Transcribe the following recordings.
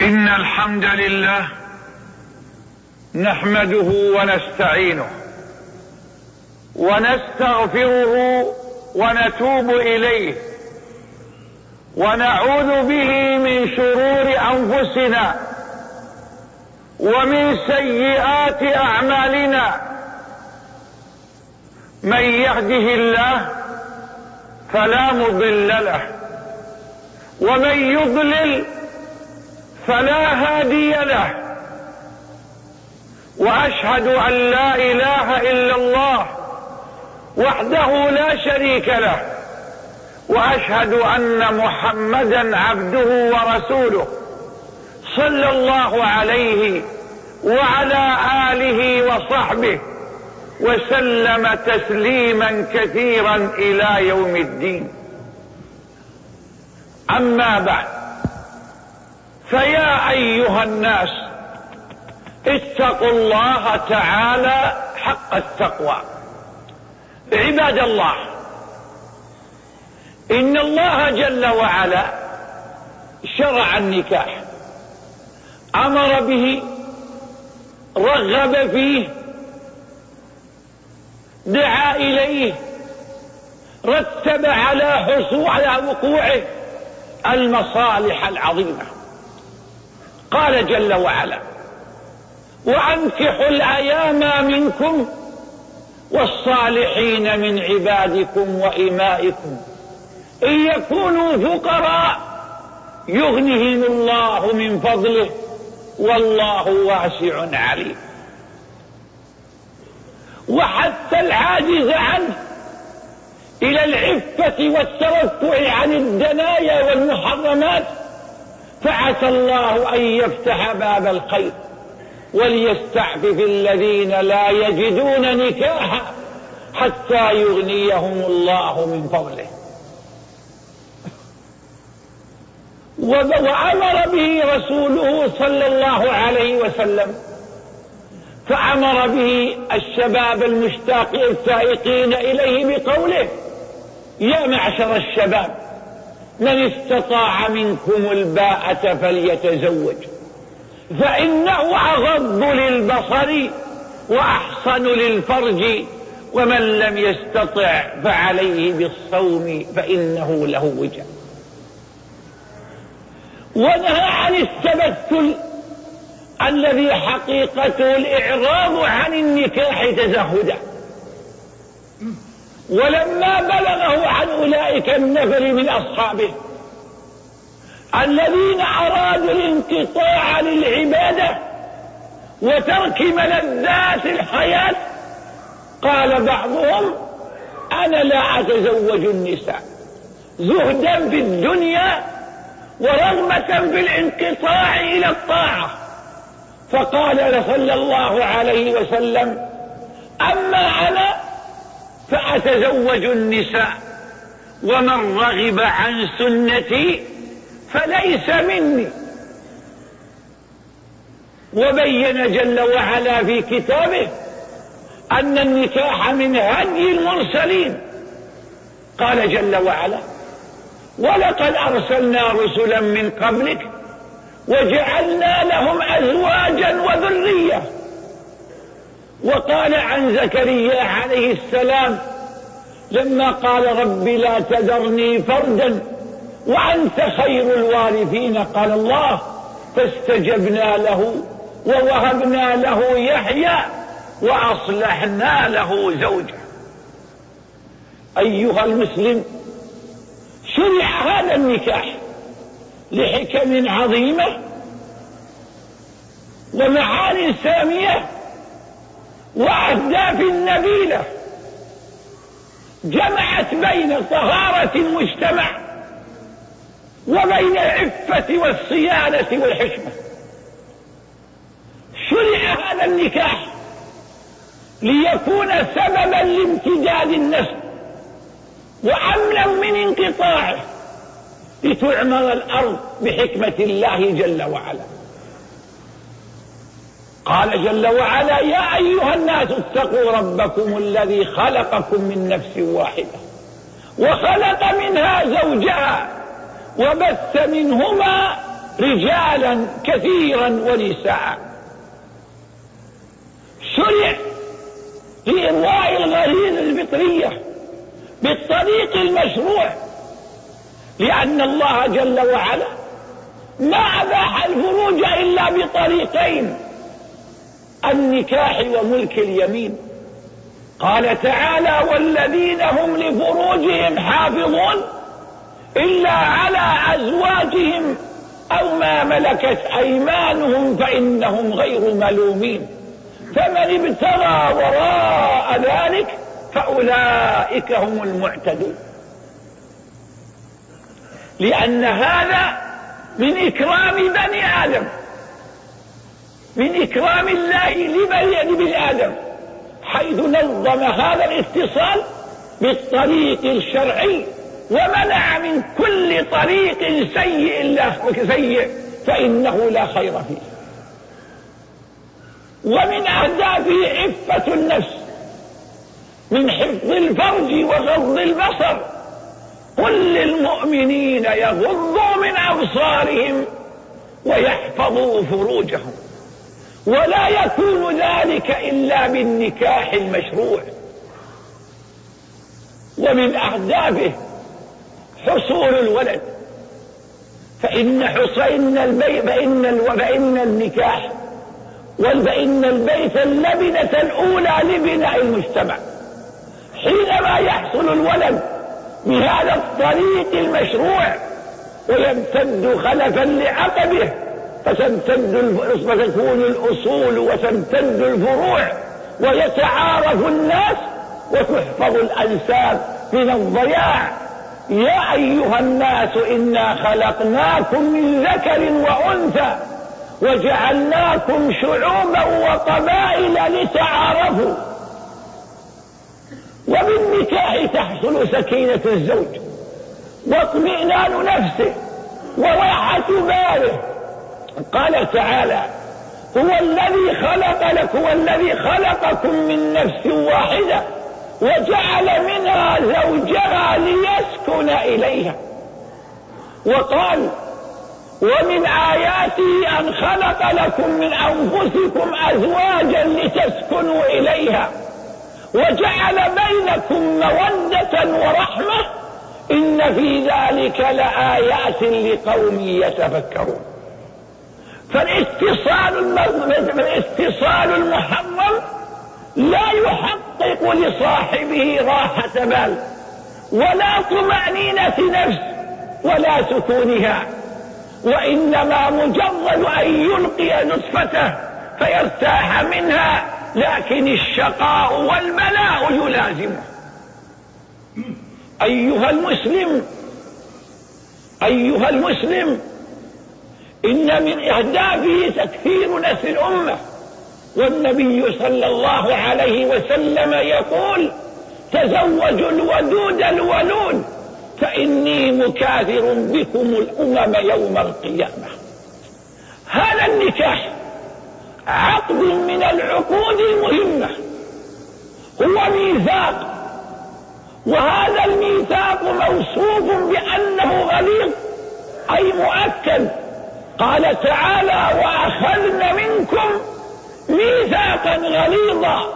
إن الحمد لله نحمده ونستعينه ونستغفره ونتوب إليه ونعوذ به من شرور أنفسنا ومن سيئات أعمالنا. من يهده الله فلا مضل له ومن يضلل فلا هادي له، وأشهد أن لا إله إلا الله وحده لا شريك له، وأشهد أن محمدا عبده ورسوله صلى الله عليه وعلى آله وصحبه وسلم تسليما كثيرا إلى يوم الدين. أما بعد، فيا أيها الناس اتقوا الله تعالى حق التقوى. عباد الله، إن الله جل وعلا شرع النكاح، أمر به، رغب فيه، دعا إليه، رتب على وقوعه المصالح العظيمة. قال جل وعلا: وأنكحوا الأيام منكم والصالحين من عبادكم وإمائكم إن يكونوا فقراء يغنهم الله من فضله والله واسع عليم. وحث العاجز عنه إلى العفة والترفع عن الدنايا والمحرمات، فعسى الله أن يفتح باب الخير وليستعفف الذين لا يجدون نكاحا حتى يغنيهم الله من فضله. وأمر به رسوله صلى الله عليه وسلم، فأمر به الشباب التائقين إليه بقوله: يا معشر الشباب من استطاع منكم الباءة فليتزوج فإنه أغض للبصر وأحصن للفرج ومن لم يستطع فعليه بالصوم فإنه له وجاء. ونهى عن التبتل الذي حقيقته الإعراض عن النكاح تزهدا. ولما بلغه عن أولئك النفر من أصحابه الذين أرادوا الانقطاع للعبادة وترك ملذات الحياة، قال بعضهم: أنا لا أتزوج النساء زهدا في الدنيا ورغبة في الانقطاع إلى الطاعة. فقال صلى الله عليه وسلم: أما أنا فأتزوج النساء ومن رغب عن سنتي فليس مني. وبين جل وعلا في كتابه أن النكاح من هدي المرسلين. قال جل وعلا: ولقد أرسلنا رسلا من قبلك وجعلنا لهم أزواجا وذرية. وقال عن زكريا عليه السلام لما قال: رب لا تذرني فردا وأنت خير الوارثين، قال الله: فاستجبنا له ووهبنا له يحيى وأصلحنا له زوجه. أيها المسلم، شرع هذا النكاح لحكم عظيمة ومعاني سامية وأهداف نبيلة جمعت بين طهارة المجتمع وبين العفة والصيانة والحشمة. شرع هذا النكاح ليكون سببا لامتداد النسل وأمنا من انقطاعه، لتعمر الأرض بحكمة الله جل وعلا. قال جل وعلا: يا أيها الناس اتقوا ربكم الذي خلقكم من نفس واحدة وخلق منها زوجها وبث منهما رجالا كثيرا ونساء. شرع في إرواء الغريزة الفطرية بالطريق المشروع، لأن الله جل وعلا ما أباح الفروج إلا بطريقين: النكاح وملك اليمين. قال تعالى: والذين هم لفروجهم حافظون إلا على أزواجهم أو ما ملكت أيمانهم فإنهم غير ملومين، فمن ابتغى وراء ذلك فأولئك هم المعتدون. لأن هذا من إكرام بني آدم، من إكرام الله لبني آدم، حيث نظم هذا الاتصال بالطريق الشرعي ومنع من كل طريق سيء فإنه لا خير فيه. ومن أهدافه عفة النفس من حفظ الفرج وغض البصر. قل للمؤمنين يغضوا من أبصارهم ويحفظوا فروجهم، ولا يكون ذلك إلا بالنكاح المشروع. ومن أهدافه حصول الولد، فإن النكاح فإن البيت اللبنة الأولى لبناء المجتمع. حينما يحصل الولد بهذا الطريق المشروع ويمتد خلفا لعقبه فتكون الأصول وتمتد الفروع ويتعارف الناس وتحفظ الأنساب من الضياع. يا أيها الناس إنا خلقناكم من ذكر وأنثى وجعلناكم شعوبا وقبائل لتعارفوا. وبالنكاح تحصل سكينة الزوج واطمئنان نفسه وراحة باله. قال تعالى: هو الذي خلقكم من نفس واحدة وجعل منها زوجها ليسكن إليها. وقال: ومن آياته أن خلق لكم من أنفسكم أزواجا لتسكنوا إليها وجعل بينكم مودة ورحمة إن في ذلك لآيات لقوم يتفكرون. فالاتصال المحرم لا يحقق لصاحبه راحة بال ولا طمأنينة نفس ولا سكونها، وإنما مجرد أن يلقي نطفته فيرتاح منها، لكن الشقاء والبلاء يلازمه. أيها المسلم، إن من أهدافه تكثير نسل الأمة، والنبي صلى الله عليه وسلم يقول: تزوجوا الودود الولود فإني مكاثر بكم الأمم يوم القيامة. هذا النكاح عقد من العقود المهمة، هو ميثاق، وهذا الميثاق موصوف بأنه غليظ أي مؤكد. قال تعالى: وأخذن منكم ميثاقا غليظا.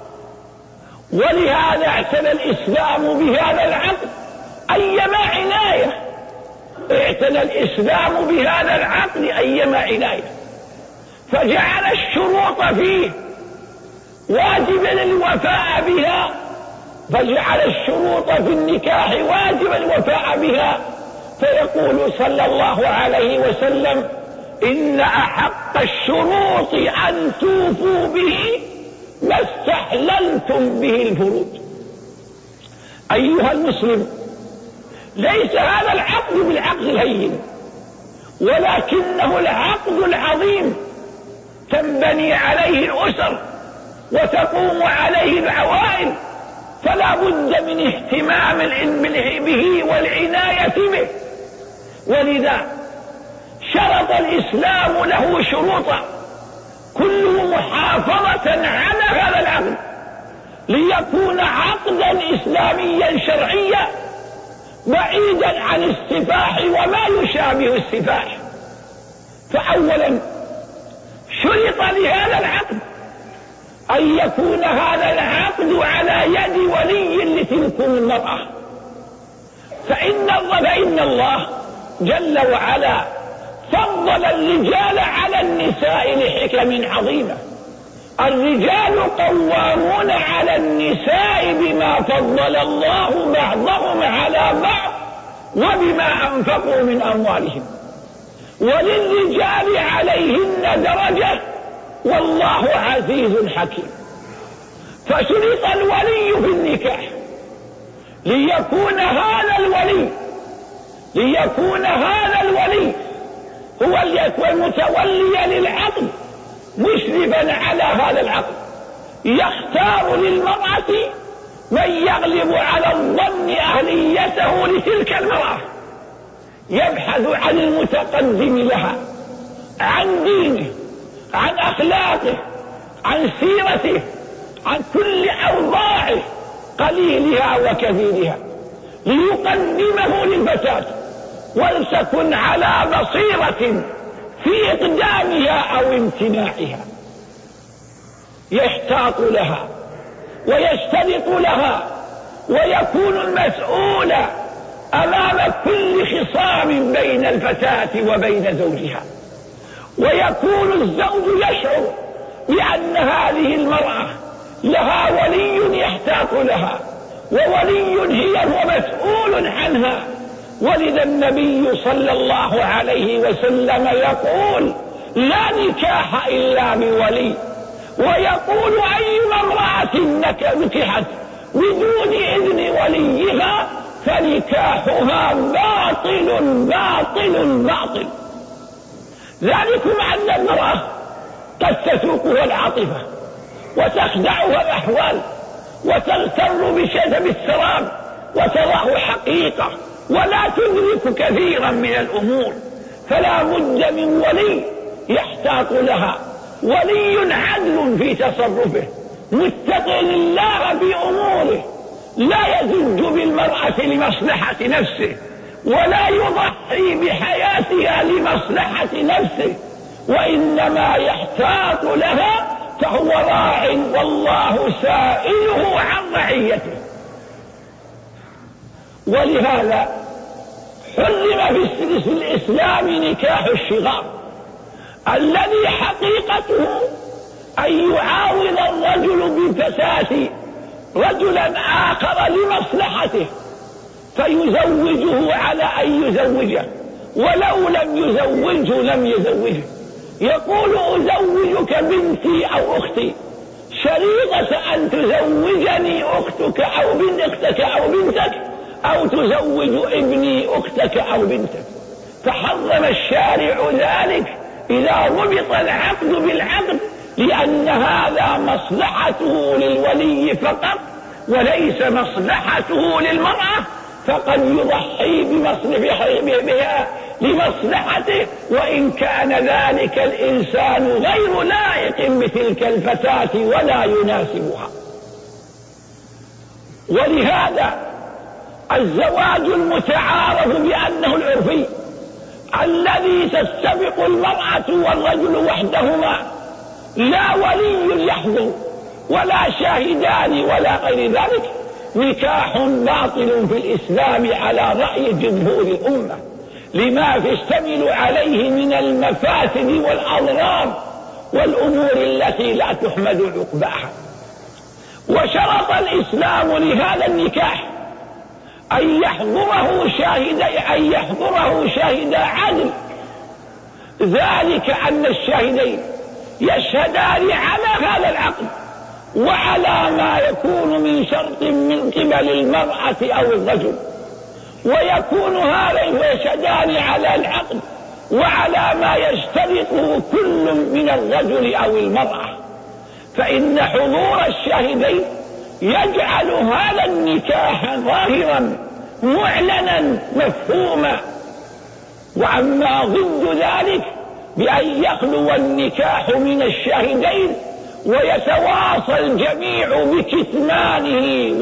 ولهذا اعتنى الإسلام بهذا العقد أيما عناية، اعتنى الإسلام بهذا العقد أيما عناية، فجعل الشروط فيه واجبا الوفاء بها، فجعل الشروط في النكاح واجبا الوفاء بها. فيقول صلى الله عليه وسلم: إن أحق الشروط أن توفوا به ما استحللتم به الفروج. أيها المسلم، ليس هذا العقد بالعقد الهين، ولكنه العقد العظيم تنبني عليه الأسر وتقوم عليه العوائل، فلا بد من اهتمام به والعناية به. ولذا شرط الإسلام له شروطا كله محافظة على هذا العقد ليكون عقدا إسلاميا شرعيا بعيدا عن السفاح وما يشابه السفاح. فأولا شرط لهذا العقد أن يكون هذا العقد على يد ولي لتلكم المرأة، فإن الله جل وعلا فضل الرجال على النساء لحكم عظيمة. الرجال قوامون على النساء بما فضل الله بعضهم على بعض وبما أنفقوا من أموالهم، وللرجال عليهن درجة والله عزيز حكيم. فشرط الولي في النكاح ليكون هذا الولي هو المتولي للعقد مشرفا على هذا العقد، يختار للمرأة من يغلب على الظن أهليته لتلك المرأة، يبحث عن المتقدم لها، عن دينه، عن أخلاقه، عن سيرته، عن كل أوضاعه قليلها وكثيرها، ليقدمه للفتاة ولتكن على بصيرة في إقدامها أو امتناعها. يحتاط لها ويشترط لها ويكون المسؤول أمام كل خصام بين الفتاة وبين زوجها، ويكون الزوج يشعر بأن هذه المرأة لها ولي يحتاط لها وولي هو مسؤول عنها. ولذا النبي صلى الله عليه وسلم يقول: لا نكاح إلا بولي، ويقول: أيما امرأة نكحت بدون إذن وليها فنكاحها باطل باطل باطل. ذلكم أن المرأة قد تسوقها العاطفة وتخدعها الأحوال وتغتر بشذب السراب وتراه حقيقة ولا تدرك كثيرا من الأمور، فلا بد من ولي يحتاط لها، ولي عدل في تصرفه متقٍ الله بأموره، لا يزج بالمرأة لمصلحة نفسه ولا يضحي بحياتها لمصلحة نفسه، وإنما يحتاط لها، فهو راع والله سائله عن رعيته. ولهذا حرم في الإسلام نكاح الشغار، الذي حقيقته أن يعاوض الرجل بالفتاة رجلا آخر لمصلحته فيزوجه على أن يزوجه، ولو لم يزوجه لم يزوجه. يقول: أزوجك بنتي أو أختي، شريطة أن تزوجني أختك أو بنتك أو بنتك، أو تزوج ابني أختك أو بنتك. فحرم الشارع ذلك إذا ربط العقد بالعقد، لأن هذا مصلحته للولي فقط وليس مصلحته للمرأة، فقد يضحي بها لمصلحته، وإن كان ذلك الإنسان غير لائق بتلك الفتاة ولا يناسبها. ولهذا الزواج المتعارف بأنه العرفي الذي تستبق المرأة والرجل وحدهما، لا ولي يحضر ولا شاهدان ولا غير ذلك، نكاح باطل في الإسلام على رأي جمهور الأمة، لما يشتمل عليه من المفاسد والأضرار والأمور التي لا تحمد عقباها. وشرط الإسلام لهذا النكاح أن يحضره شاهد عدل، ذلك أن الشاهدين يشهدان على هذا العقد وعلى ما يكون من شرط من قبل المرأة أو الرجل، ويكون هذين يشهدان على العقد وعلى ما يشترطه كل من الرجل أو المرأة، فإن حضور الشاهدين يجعل هذا النكاح ظاهرا معلنا مفهوما. وأما ضد ذلك بأن يخلو النكاح من الشاهدين ويتواصى الجميع بكتمانه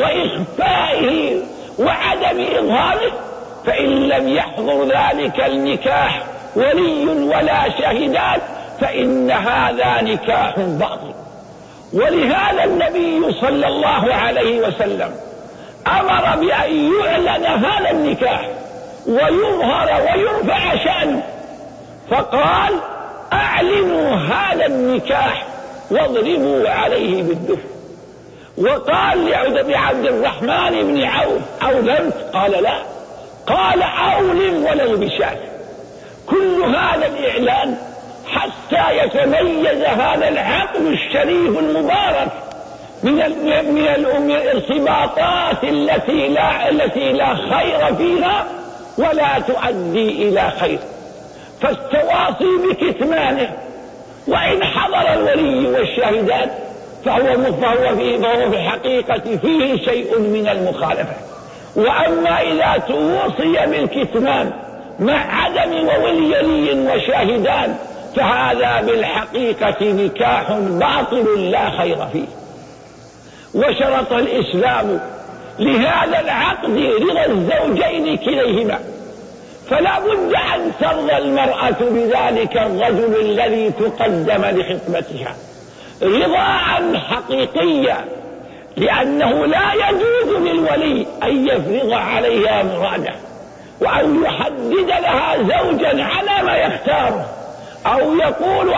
وإخفائه وعدم إظهاره، فإن لم يحضر ذلك النكاح ولي ولا شاهدان فإن هذا نكاح باطل. ولهذا النبي صلى الله عليه وسلم أمر بأن يعلن هذا النكاح ويظهر ويرفع شأنه، فقال أعلنوا هذا النكاح واضربوا عليه بالدف. وقال لعبد الرحمن بن عوف أولمت؟ قال لا، قال أولم ولو بشاة. كل هذا الإعلان حتى يتميز هذا العقد الشريف المبارك من الارتباطات التي لا خير فيها ولا تؤدي إلى خير، فالتواصي بكتمانه وإن حضر الولي والشاهدان فهو في الحقيقة فيه شيء من المخالفة. وأما إذا توصي بالكتمان مع عدم ولي وشاهدان فهذا بالحقيقة نكاح باطل لا خير فيه. وشرط الإسلام لهذا العقد رضا الزوجين كليهما، فلا بد أن ترضى المرأة بذلك الرجل الذي تقدم لخطبتها رضاء حقيقيا، لأنه لا يجوز للولي أن يفرض عليها مراده وأن يحدد لها زوجا على ما يختاره، أو يقول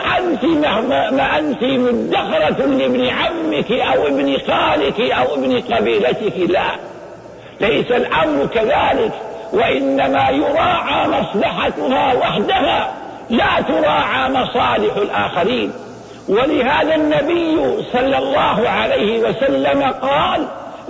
أنت مدخرة لابن عمك أو ابن خالك أو ابن قبيلتك. لا، ليس الأمر كذلك، وإنما يراعى مصلحتها وحدها لا تراعى مصالح الآخرين. ولهذا النبي صلى الله عليه وسلم قال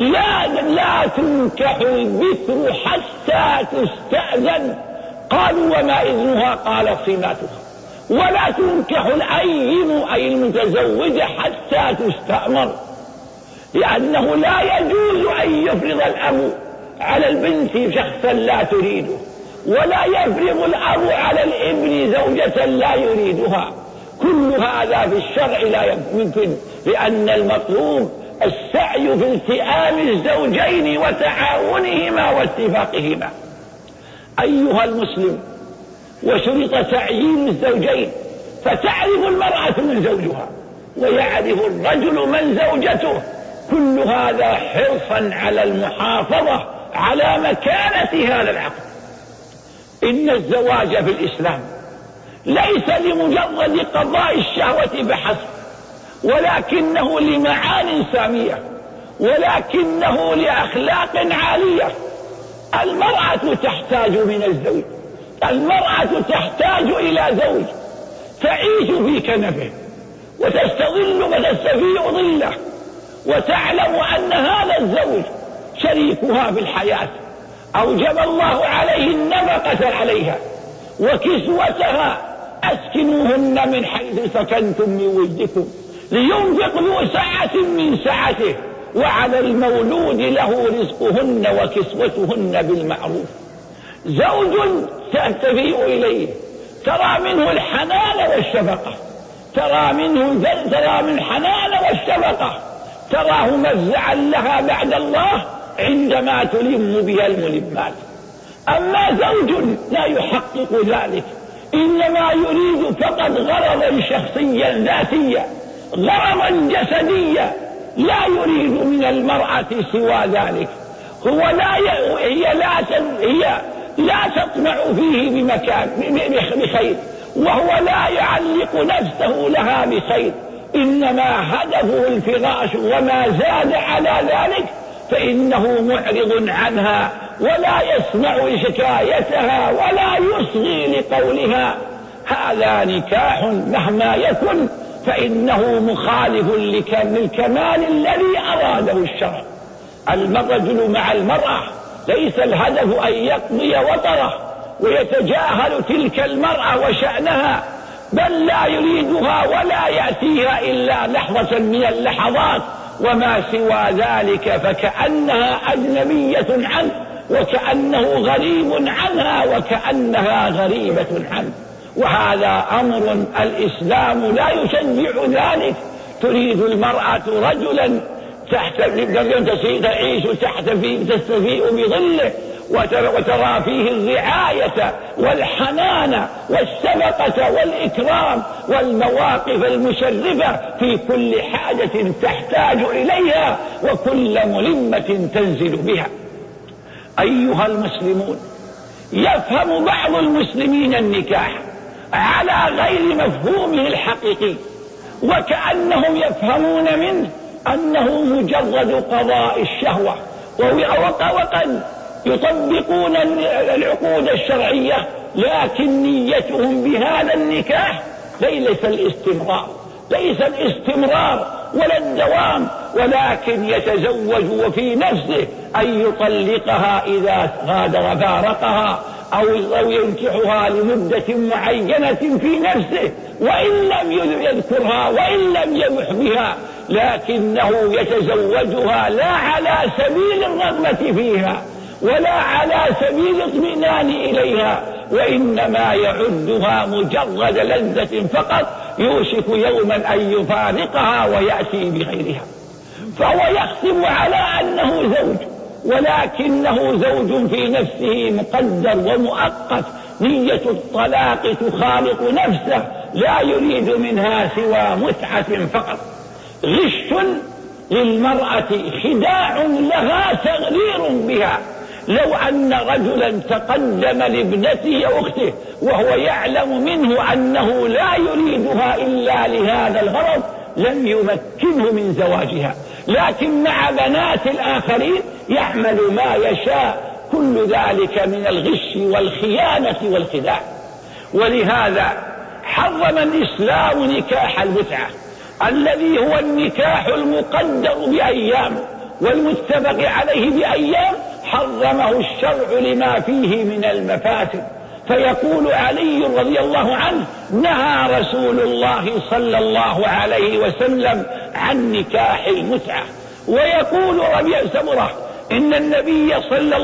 لا تنكح البكر حتى تستأذن. قالوا وما إذنها؟ قال صماتها. ولا تنكح الأيم أي المتزوجة حتى تستأمر، لأنه لا يجوز أن يفرض الأب على البنت شخصا لا تريده، ولا يفرض الأب على الابن زوجة لا يريدها. كل هذا في الشرع لا يمكن، لأن المطلوب السعي في التئام الزوجين وتعاونهما واتفاقهما. أيها المسلم، وشرط تعيين الزوجين، فتعرف المرأة من زوجها ويعرف الرجل من زوجته، كل هذا حرصا على المحافظة على مكانة هذا العقد. إن الزواج في الإسلام ليس لمجرد قضاء الشهوة بحسب، ولكنه لمعان سامية، ولكنه لأخلاق عالية. المرأة تحتاج من الزوج، المرأة تحتاج إلى زوج تعيش في كنفه وتستظل وتستفيء ظله، وتعلم أن هذا الزوج شريكها في الحياة، أوجب الله عليه النفقة عليها وكسوتها. أسكنوهن من حيث سكنتم من وجدكم لينفق ذو سعة من سعته، وعلى المولود له رزقهن وكسوتهن بالمعروف. زوج تستفيء إليه، ترى منه الحنان والشفقة، ترى من الحنان والشفقة، تراه مفزعا لها بعد الله عندما تلم بها الملمات. أما زوج لا يحقق ذلك، إنما يريد فقط غرضا شخصيا ذاتيا، غرضا جسديا، لا يريد من المرأة سوى ذلك. هي لا تطمع فيه بخير، وهو لا يعلق نفسه لها بخير، إنما هدفه الفراش، وما زاد على ذلك فإنه معرض عنها ولا يسمع شكايتها ولا يصغي لقولها. هذا نكاح مهما يكن فإنه مخالف للكمال الذي أراده الشرع. الرجل مع المرأة ليس الهدف أن يقضي وطره ويتجاهل تلك المرأة وشأنها، بل لا يريدها ولا يأتيها إلا لحظة من اللحظات، وما سوى ذلك فكأنها أجنبية عنه، وكأنه غريب عنها، وكأنها غريبة عنه. وهذا أمر الإسلام لا يشجع ذلك. تريد المرأة رجلا تعيش تستفيء بظله وترى فيه الرعاية والحنان والشفقة والإكرام والمواقف المشرفة في كل حاجة تحتاج إليها وكل ملمة تنزل بها. أيها المسلمون، يفهم بعض المسلمين النكاح على غير مفهومه الحقيقي، وكأنهم يفهمون منه أنه مجرد قضاء الشهوة، وقد يطبقون العقود الشرعية، لكن نيتهم بهذا النكاح ليس الاستمرار ولا الدوام، ولكن يتزوج وفي نفسه أن يطلقها إذا غادر فارقها أو ينكحها لمدة معينة في نفسه، وإن لم يذكرها وإن لم يمح بها، لكنه يتزوجها لا على سبيل الرغبة فيها ولا على سبيل الاطمئنان إليها، وإنما يعدها مجرد لذة فقط، يوشك يوما أن يفارقها ويأتي بغيرها. فهو يحسب على أنه زوج، ولكنه زوج في نفسه مقدر ومؤقت، نية الطلاق تخالط نفسه، لا يريد منها سوى متعة فقط. غش للمرأة، خداع لها، تغرير بها. لو أن رجلا تقدم لابنته أو أخته وهو يعلم منه أنه لا يريدها إلا لهذا الغرض لم يمكنه من زواجها، لكن مع بنات الآخرين يعمل ما يشاء، كل ذلك من الغش والخيانة والخداع. ولهذا حرم الإسلام نكاح المتعة الذي هو النكاح المقدر بأيام والمتفق عليه بأيام، حرمه الشرع لما فيه من المفاسد. فيقول علي رضي الله عنه: نهى رسول الله صلى الله عليه وسلم عن نكاح المتعة. ويقول ربيع سمرة: أن النبي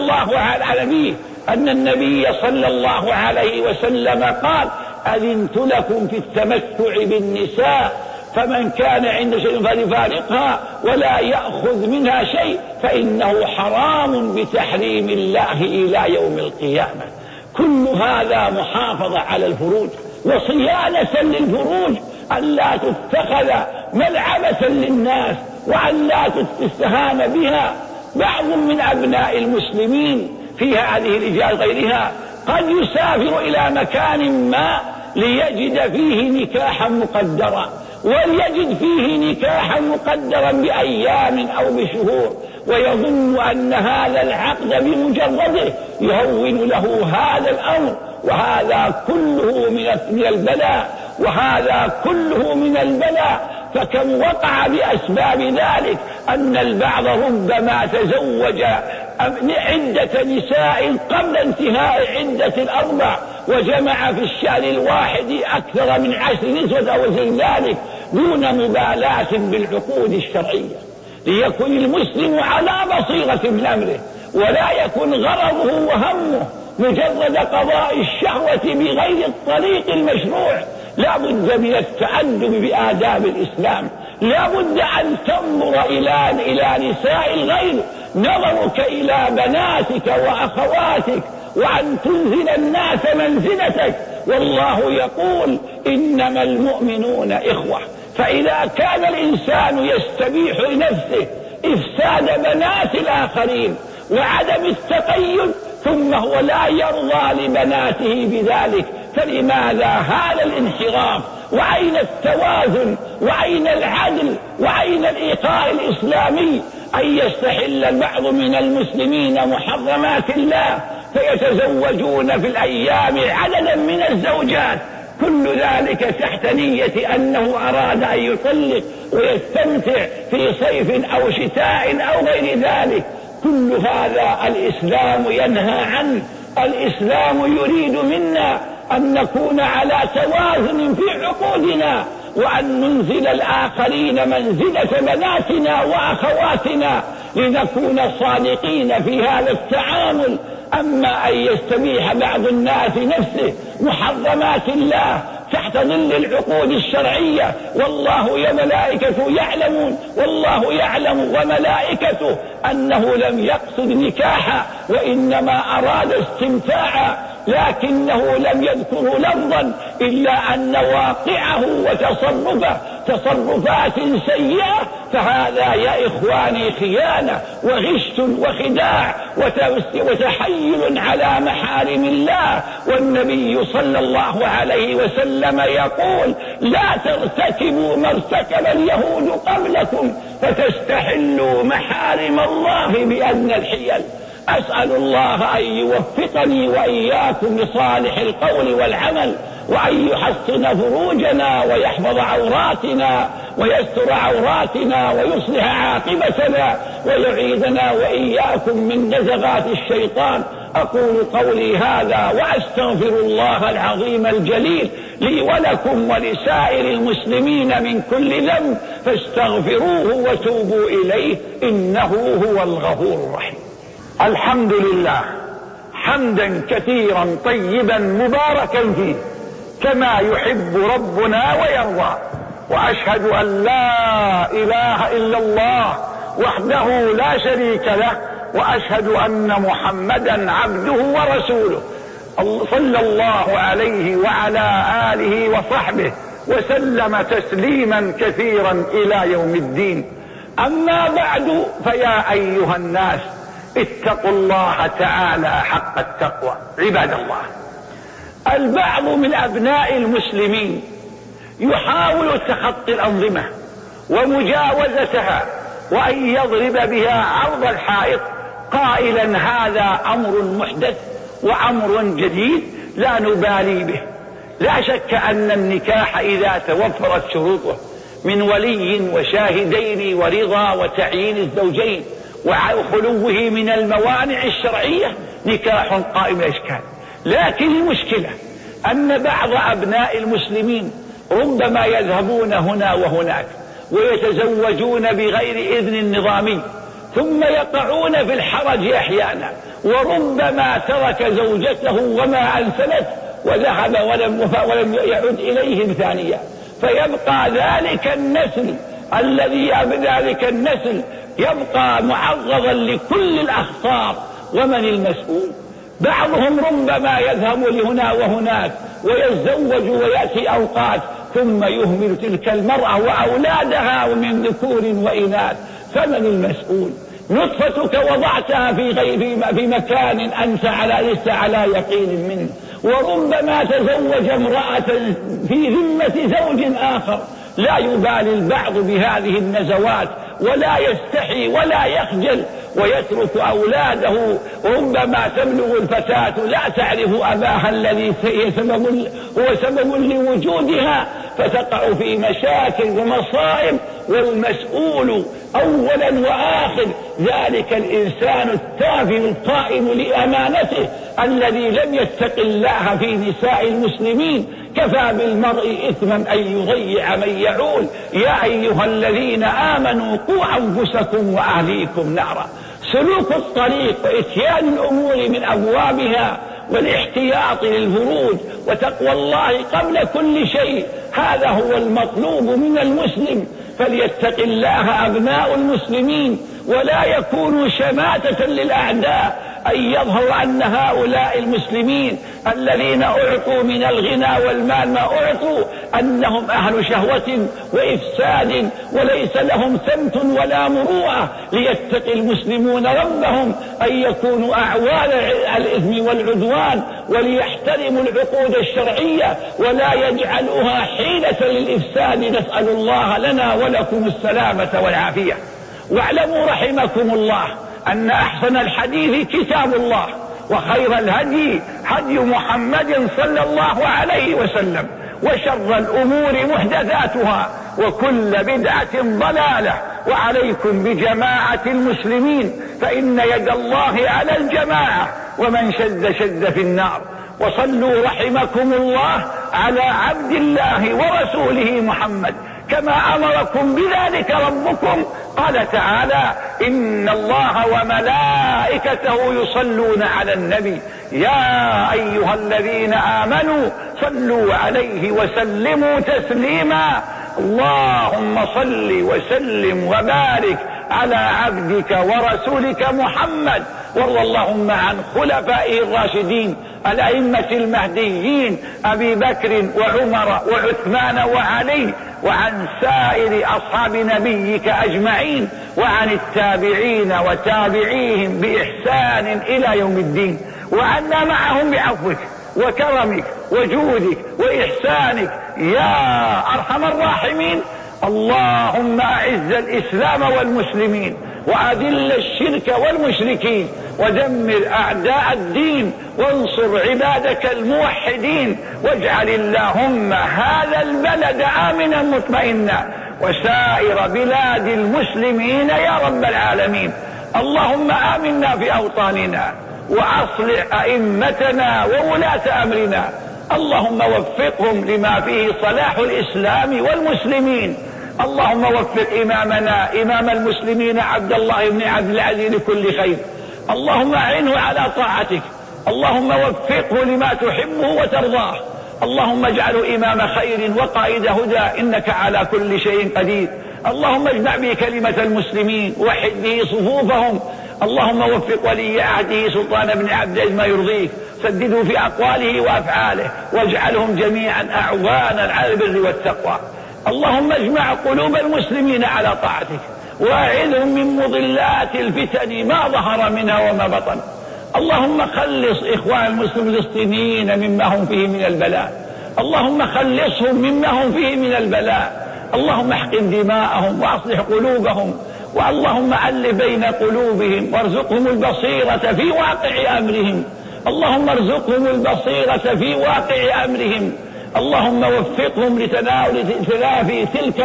صلى الله عليه وسلم قال: أذنت لكم في التمتع بالنساء، فمن كان عند شيء فليفارقها ولا يأخذ منها شيء، فإنه حرام بتحريم الله إلى يوم القيامة. كل هذا محافظة على الفروج وصيانة للفروج، أن لا تتخذ ملعبة للناس وأن لا تستهان بها. بعض من أبناء المسلمين في هذه الرجال غيرها قد يسافر إلى مكان ما ليجد فيه نكاحا مقدرا، وليجد فيه نكاحا مقدرا بأيام أو بشهور، ويظن أن هذا العقد بمجرده يهون له هذا الأمر، وهذا كله من البلاء. فكم وقع بأسباب ذلك أن البعض ربما تزوج عدة نساء قبل انتهاء عدة الأربع، وجمع في الشهر الواحد أكثر من 10 نسوة أو زي ذلك، دون مبالاة بالعقود الشرعية، ليكن المسلم على بصيرة من أمره، ولا يكن غرضه وهمه مجرد قضاء الشهوة بغير الطريق المشروع. لا بد من التأدب بآداب الإسلام، لا بد أن تنظر إلى نساء الغير نظرك إلى بناتك وأخواتك، وأن تنزل الناس منزلتك. والله يقول: إنما المؤمنون إخوة. فإذا كان الإنسان يستبيح لنفسه إفساد بنات الآخرين وعدم التقيد، ثم هو لا يرضى لبناته بذلك، فلماذا هذا الانحراف؟ وأين التوازن؟ وأين العدل؟ وأين الإيقاع الإسلامي؟ أن يستحل البعض من المسلمين محرمات الله فيتزوجون في الأيام عددا من الزوجات، كل ذلك تحت نية أنه أراد أن يطلق ويستمتع في صيف أو شتاء أو غير ذلك. كل هذا الإسلام ينهى عنه. الإسلام يريد منا أن نكون على توازن في عقودنا، وأن ننزل الآخرين منزلة بناتنا وأخواتنا، لنكون صادقين في هذا التعامل. أما أن يستبيح بعض الناس نفسه محرمات الله تحت ظل العقود الشرعية، والله يا ملائكته يعلمون، والله يعلم وملائكته أنه لم يقصد نكاحا وإنما أراد استمتاعا، لكنه لم يذكر لفظا إلا أن واقعه وتصرفه تصرفات سيئة، فهذا يا إخواني خيانة وغش وخداع وتحيل على محارم الله. والنبي صلى الله عليه وسلم يقول: لا ترتكبوا ما ارتكب اليهود قبلكم فتستحلوا محارم الله بأدنى الحيل. أسأل الله أن يوفقني وإياكم لصالح القول والعمل، وأن يحصن فروجنا ويحفظ عوراتنا ويستر عوراتنا ويصلح عاقبتنا ويعيذنا وإياكم من نزغات الشيطان. أقول قولي هذا وأستغفر الله العظيم الجليل لي ولكم ولسائر المسلمين من كل ذنب، فاستغفروه وتوبوا إليه إنه هو الغفور الرحيم. الحمد لله حمدا كثيرا طيبا مباركا فيه كما يحب ربنا ويرضى، وأشهد أن لا إله إلا الله وحده لا شريك له، وأشهد أن محمدا عبده ورسوله صلى الله عليه وعلى آله وصحبه وسلم تسليما كثيرا إلى يوم الدين. أما بعد، فيا أيها الناس اتقوا الله تعالى حق التقوى. عباد الله، البعض من أبناء المسلمين يحاول تخطي الأنظمة ومجاوزتها وأن يضرب بها عرض الحائط قائلا: هذا أمر محدث وأمر جديد لا نبالي به. لا شك أن النكاح إذا توفرت شروطه من ولي وشاهدين ورضا وتعيين الزوجين وخلوه من الموانع الشرعية نكاح قائم الأشكال. لكن المشكلة أن بعض أبناء المسلمين ربما يذهبون هنا وهناك ويتزوجون بغير إذن نظامي، ثم يقعون في الحرج أحيانا، وربما ترك زوجته وما أنسلت وذهب ولم يعد إليهم ثانية، فيبقى ذلك النسل يبقى معرضا لكل الأخطار. ومن المسؤول؟ بعضهم ربما يذهب لهنا وهناك ويتزوج ويأتي أوقات ثم يهمل تلك المرأة وأولادها من ذكور وإناث، فمن المسؤول؟ نطفتك وضعتها في مكان أنت لست على يقين منه، وربما تزوج امرأة في ذمة زوج آخر. لا يبالي البعض بهذه النزوات ولا يستحي ولا يخجل ويترك أولاده. ربما تبلغ الفتاة لا تعرف أباها الذي هو سبب لوجودها، فتقع في مشاكل ومصائب، والمسؤول أولا وآخر ذلك الإنسان التافه القائم لأمانته الذي لم يتق الله في نساء المسلمين. كفى بالمرء إثما أن يضيع من يعول. يا أيها الذين آمنوا قوا أنفسكم وأهليكم نارا. سلوك الطريق وإتيان الأمور من أبوابها والاحتياط للفروج وتقوى الله قبل كل شيء، هذا هو المطلوب من المسلم. فليتق الله أبناء المسلمين ولا يكونوا شماتة للأعداء، أن يظهر أن هؤلاء المسلمين الذين أعطوا من الغنى والمال ما أعطوا أنهم أهل شهوة وإفساد وليس لهم سمت ولا مروءة. ليتق المسلمون ربهم أن يكونوا أعوان الإثم والعدوان، وليحترموا العقود الشرعية ولا يجعلوها حيلة للإفساد. نسأل الله لنا ولكم السلامة والعافية. واعلموا رحمكم الله أن أحسن الحديث كتاب الله، وخير الهدي هدي محمد صلى الله عليه وسلم، وشر الأمور محدثاتها، وكل بدعة ضلالة. وعليكم بجماعة المسلمين، فإن يد الله على الجماعة، ومن شد في النار. وصلوا رحمكم الله على عبد الله ورسوله محمد كما أمركم بذلك ربكم. قال تعالى: إن الله وملائكته يصلون على النبي يا أيها الذين آمنوا صلوا عليه وسلموا تسليما. اللهم صل وسلم وبارك على عبدك ورسولك محمد، وارض اللهم عن خلفائه الراشدين الأئمة المهديين أبي بكر وعمر وعثمان وعلي، وعن سائر أصحاب نبيك أجمعين، وعن التابعين وتابعيهم بإحسان إلى يوم الدين، وعنا معهم بعفوك وكرمك وجودك وإحسانك يا أرحم الراحمين. اللهم أعز الإسلام والمسلمين، وأذل الشرك والمشركين، ودمر أعداء الدين، وانصر عبادك الموحدين، واجعل اللهم هذا البلد آمنا مطمئنا، وسائر بلاد المسلمين يا رب العالمين. اللهم آمنا في أوطاننا، وأصلح أئمتنا وولاة أمرنا، اللهم وفقهم لما فيه صلاح الإسلام والمسلمين. اللهم وفق إمامنا إمام المسلمين عبد الله بن عبد العزيز لكل خير، اللهم أعنه على طاعتك، اللهم وفقه لما تحبه وترضاه، اللهم اجعله إمام خير وقائد هدى، إنك على كل شيء قدير. اللهم اجمع به كلمة المسلمين، وحد به صفوفهم. اللهم وفق ولي عهده سلطان بن عبد العزيز ما يرضيك، سدده في أقواله وأفعاله، واجعلهم جميعا أعوانا على البر والتقوى. اللهم اجمع قلوب المسلمين على طاعتك، واعذهم من مضلات الفتن ما ظهر منها وما بطن. اللهم خلص إخوان المسلمين الفلسطينيين مما هم فيه من البلاء، اللهم خلصهم مما هم فيه من البلاء. اللهم احقن دماءهم وأصلح قلوبهم، واللهم ألف بين قلوبهم، وارزقهم البصيرة في واقع أمرهم. اللهم ارزقهم البصيرة في واقع أمرهم. اللهم وفقهم لتناول تلافي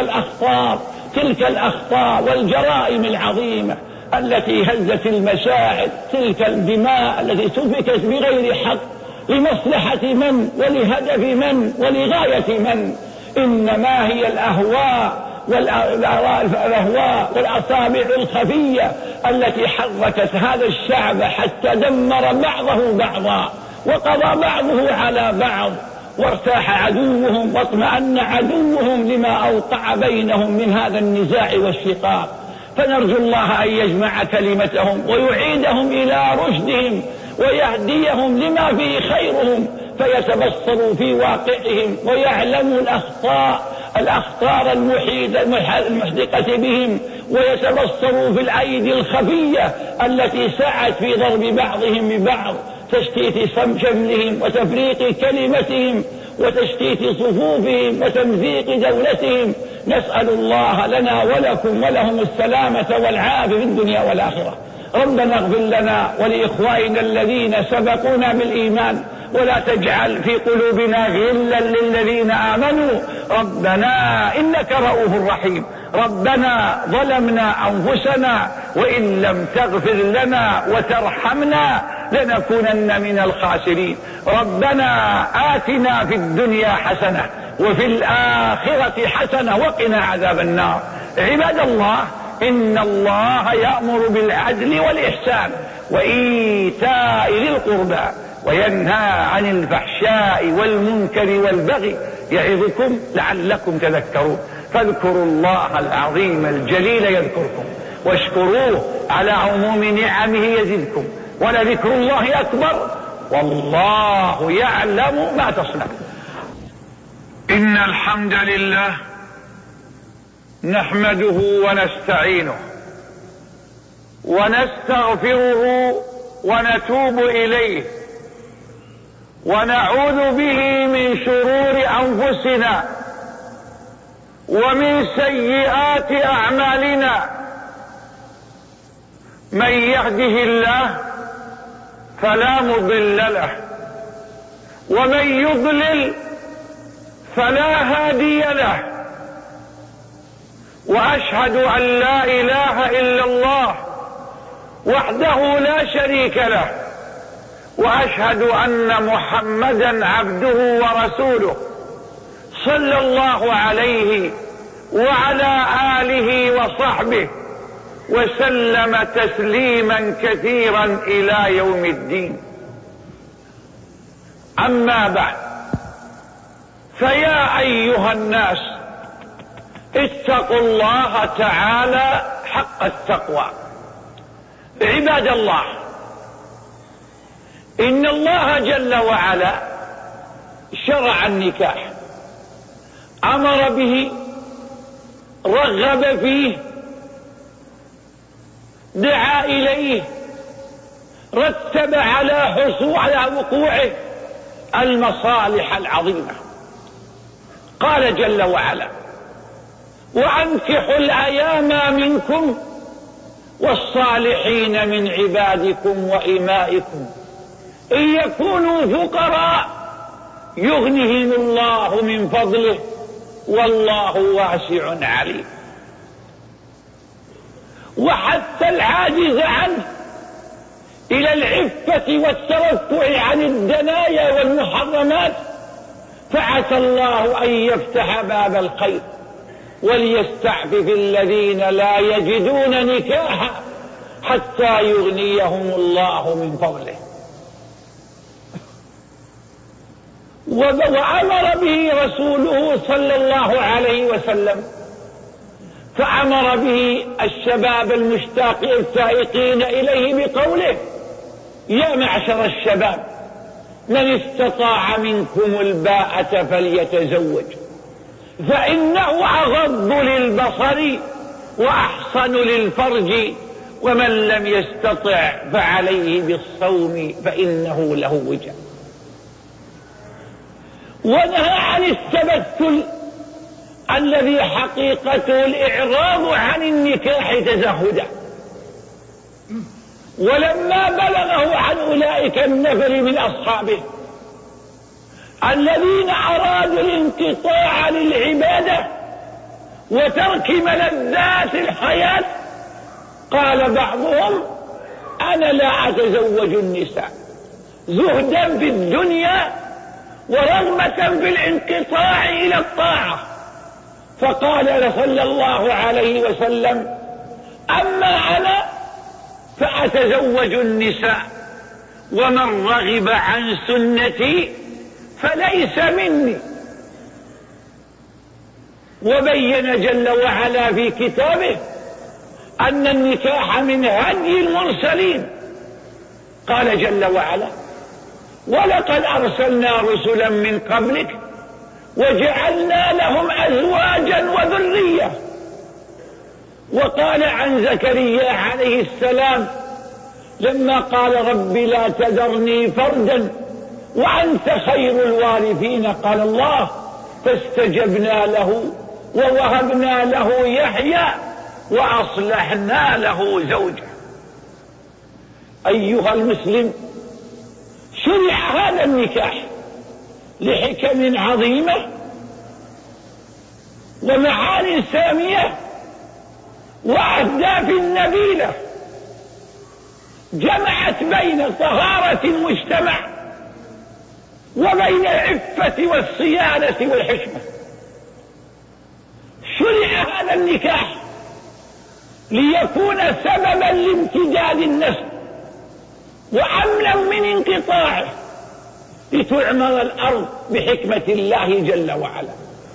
تلك الأخطاء والجرائم العظيمة التي هزت المشاعر، تلك الدماء التي سفكت بغير حق، لمصلحة من ولهدف من ولغاية من؟ إنما هي الأهواء والأصابع الخفية التي حركت هذا الشعب حتى دمر بعضه بعضا، وقضى بعضه على بعض، وارتاح عدوهم واطمأن عدوهم لما أوقع بينهم من هذا النزاع والشقاق. فنرجو الله أن يجمع كلمتهم ويعيدهم إلى رشدهم، ويهديهم لما فيه خيرهم، فيتبصروا في واقعهم ويعلموا الأخطار المحدقة بهم، ويتبصروا في الأيدي الخفية التي سعت في ضرب بعضهم ببعض، تشتيت شملهم وتفريق كلمتهم وتشتيت صفوفهم وتمزيق دولتهم. نسأل الله لنا ولكم ولهم السلامة والعافية في الدنيا والآخرة. ربنا اغفر لنا ولإخواننا الذين سبقونا بالإيمان، ولا تجعل في قلوبنا غلا للذين آمنوا، ربنا إنك رؤوف رحيم. ربنا ظلمنا أنفسنا، وإن لم تغفر لنا وترحمنا لنكونن من الخاسرين. ربنا آتنا في الدنيا حسنة وفي الآخرة حسنة وقنا عذاب النار. عباد الله، إن الله يأمر بالعدل والإحسان وإيتاء ذي القربى، وينهى عن الفحشاء والمنكر والبغي، يعظكم لعلكم تذكرون. فاذكروا الله العظيم الجليل يذكركم، واشكروه على عموم نعمه يزدكم، ولذكر الله أكبر، والله يعلم ما تصنعون. إن الحمد لله نحمده ونستعينه ونستغفره ونتوب إليه، ونعوذ به من شرور أنفسنا ومن سيئات أعمالنا. من يهده الله فلا مضل له، ومن يضلل فلا هادي له. وأشهد أن لا إله إلا الله وحده لا شريك له، وأشهد أن محمدا عبده ورسوله، صلى الله عليه وعلى آله وصحبه وسلم تسليما كثيرا إلى يوم الدين. أما بعد، فيا أيها الناس اتقوا الله تعالى حق التقوى. عباد الله، إن الله جل وعلا شرع النكاح، أمر به، رغب فيه، دعا إليه، رتب على وقوعه المصالح العظيمة. قال جل وعلا: وأنكحوا الأيام منكم والصالحين من عبادكم وإمائكم إن يكونوا فقراء يغنهم الله من فضله والله واسع عليم. وحتى العاجز عنه إلى العفة والترفع عن الدنايا والمحرمات، فعسى الله أن يفتح باب الخير وليستعفف الذين لا يجدون نكاحا حتى يغنيهم الله من فضله. وأمر به رسوله صلى الله عليه وسلم، فأمر به الشباب المشتاق السائقين إليه بقوله: يا معشر الشباب من استطاع منكم الباءة فليتزوج فإنه أغض للبصر وأحصن للفرج ومن لم يستطع فعليه بالصوم فإنه له وجاء. ونهى عن التبتل الذي حقيقته الإعراض عن النكاح تزهدا. ولما بلغه عن أولئك النفر من أصحابه الذين أرادوا الانقطاع للعبادة وترك ملذات الحياة، قال بعضهم: أنا لا أتزوج النساء زهدا في الدنيا ورغبة في الانقطاع إلى الطاعة. فقال صلى الله عليه وسلم: أما أنا فأتزوج النساء ومن رغب عن سنتي فليس مني. وبين جل وعلا في كتابه أن النكاح من هدي المرسلين. قال جل وعلا: ولقد أرسلنا رسلا من قبلك وجعلنا لهم أزواجا وذرية. وقال عن زكريا عليه السلام لما قال: رب لا تذرني فردا وأنت خير الوارثين، قال الله: فاستجبنا له ووهبنا له يحيى وأصلحنا له زوجه. أيها المسلم، شرع هذا النكاح لحكم عظيمة ومعاني سامية وأهداف نبيلة جمعت بين طهارة المجتمع وبين العفة والصيانة والحشمة. شرع هذا النكاح ليكون سببا لامتداد النسل وأمنا من انقطاعه، لتعمر الأرض بحكمة الله جل وعلا.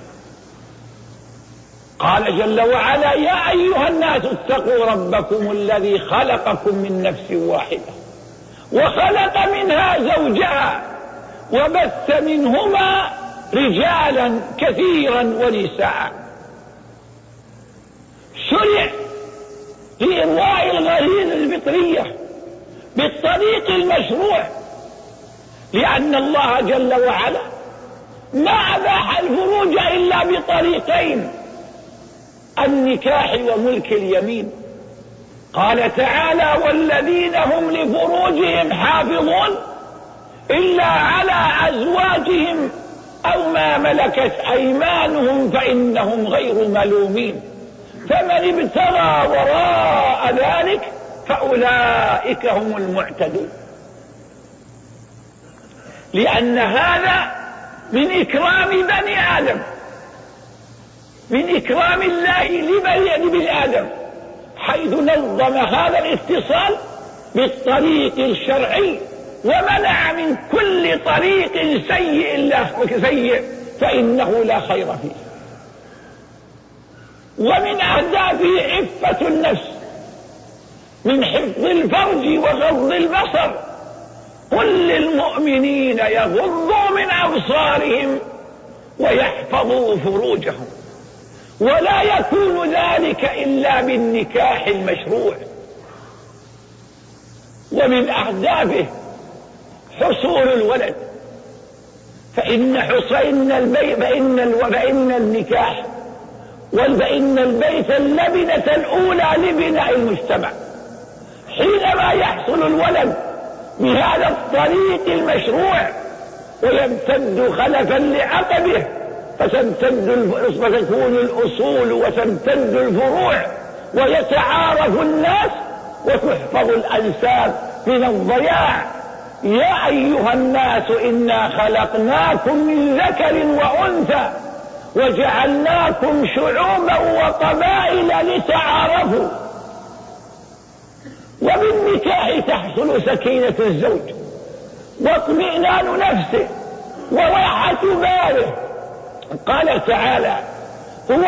قال جل وعلا: يا أيها الناس اتقوا ربكم الذي خلقكم من نفس واحدة وخلق منها زوجها وبث منهما رجالا كثيرا ونساء. شرع لإرواء الغريزة الفطرية بالطريق المشروع، لأن الله جل وعلا ما أباح الفروج إلا بطريقين: النكاح وملك اليمين. قال تعالى: والذين هم لفروجهم حافظون إلا على أزواجهم أو ما ملكت أيمانهم فإنهم غير ملومين، فمن ابتغى وراء ذلك فأولئك هم المعتدون. لأن هذا من إكرام بني آدم، من إكرام الله لبني آدم، حيث نظم هذا الاتصال بالطريق الشرعي ومنع من كل طريق سيء فإنه لا خير فيه. ومن أهدافه عفة النفس من حفظ الفرج وغض البصر. قل للمؤمنين يغضوا من أبصارهم ويحفظوا فروجهم، ولا يكون ذلك إلا بالنكاح المشروع. ومن أهدافه حصول الولد، فإن النكاح فإن البيت اللبنة الأولى لبناء المجتمع. حينما يحصل الولد بهذا الطريق المشروع ويمتد خلفا لعقبه فتكون الأصول وتمتد الفروع ويتعارف الناس وتحفظ الأنساب من الضياع. يا أيها الناس إنا خلقناكم من ذكر وأنثى وجعلناكم شعوبا وقبائل لتعارفوا. وبالنكاح تحصل سكينة الزوج واطمئنان نفسه وراحة باله. قال تعالى: هو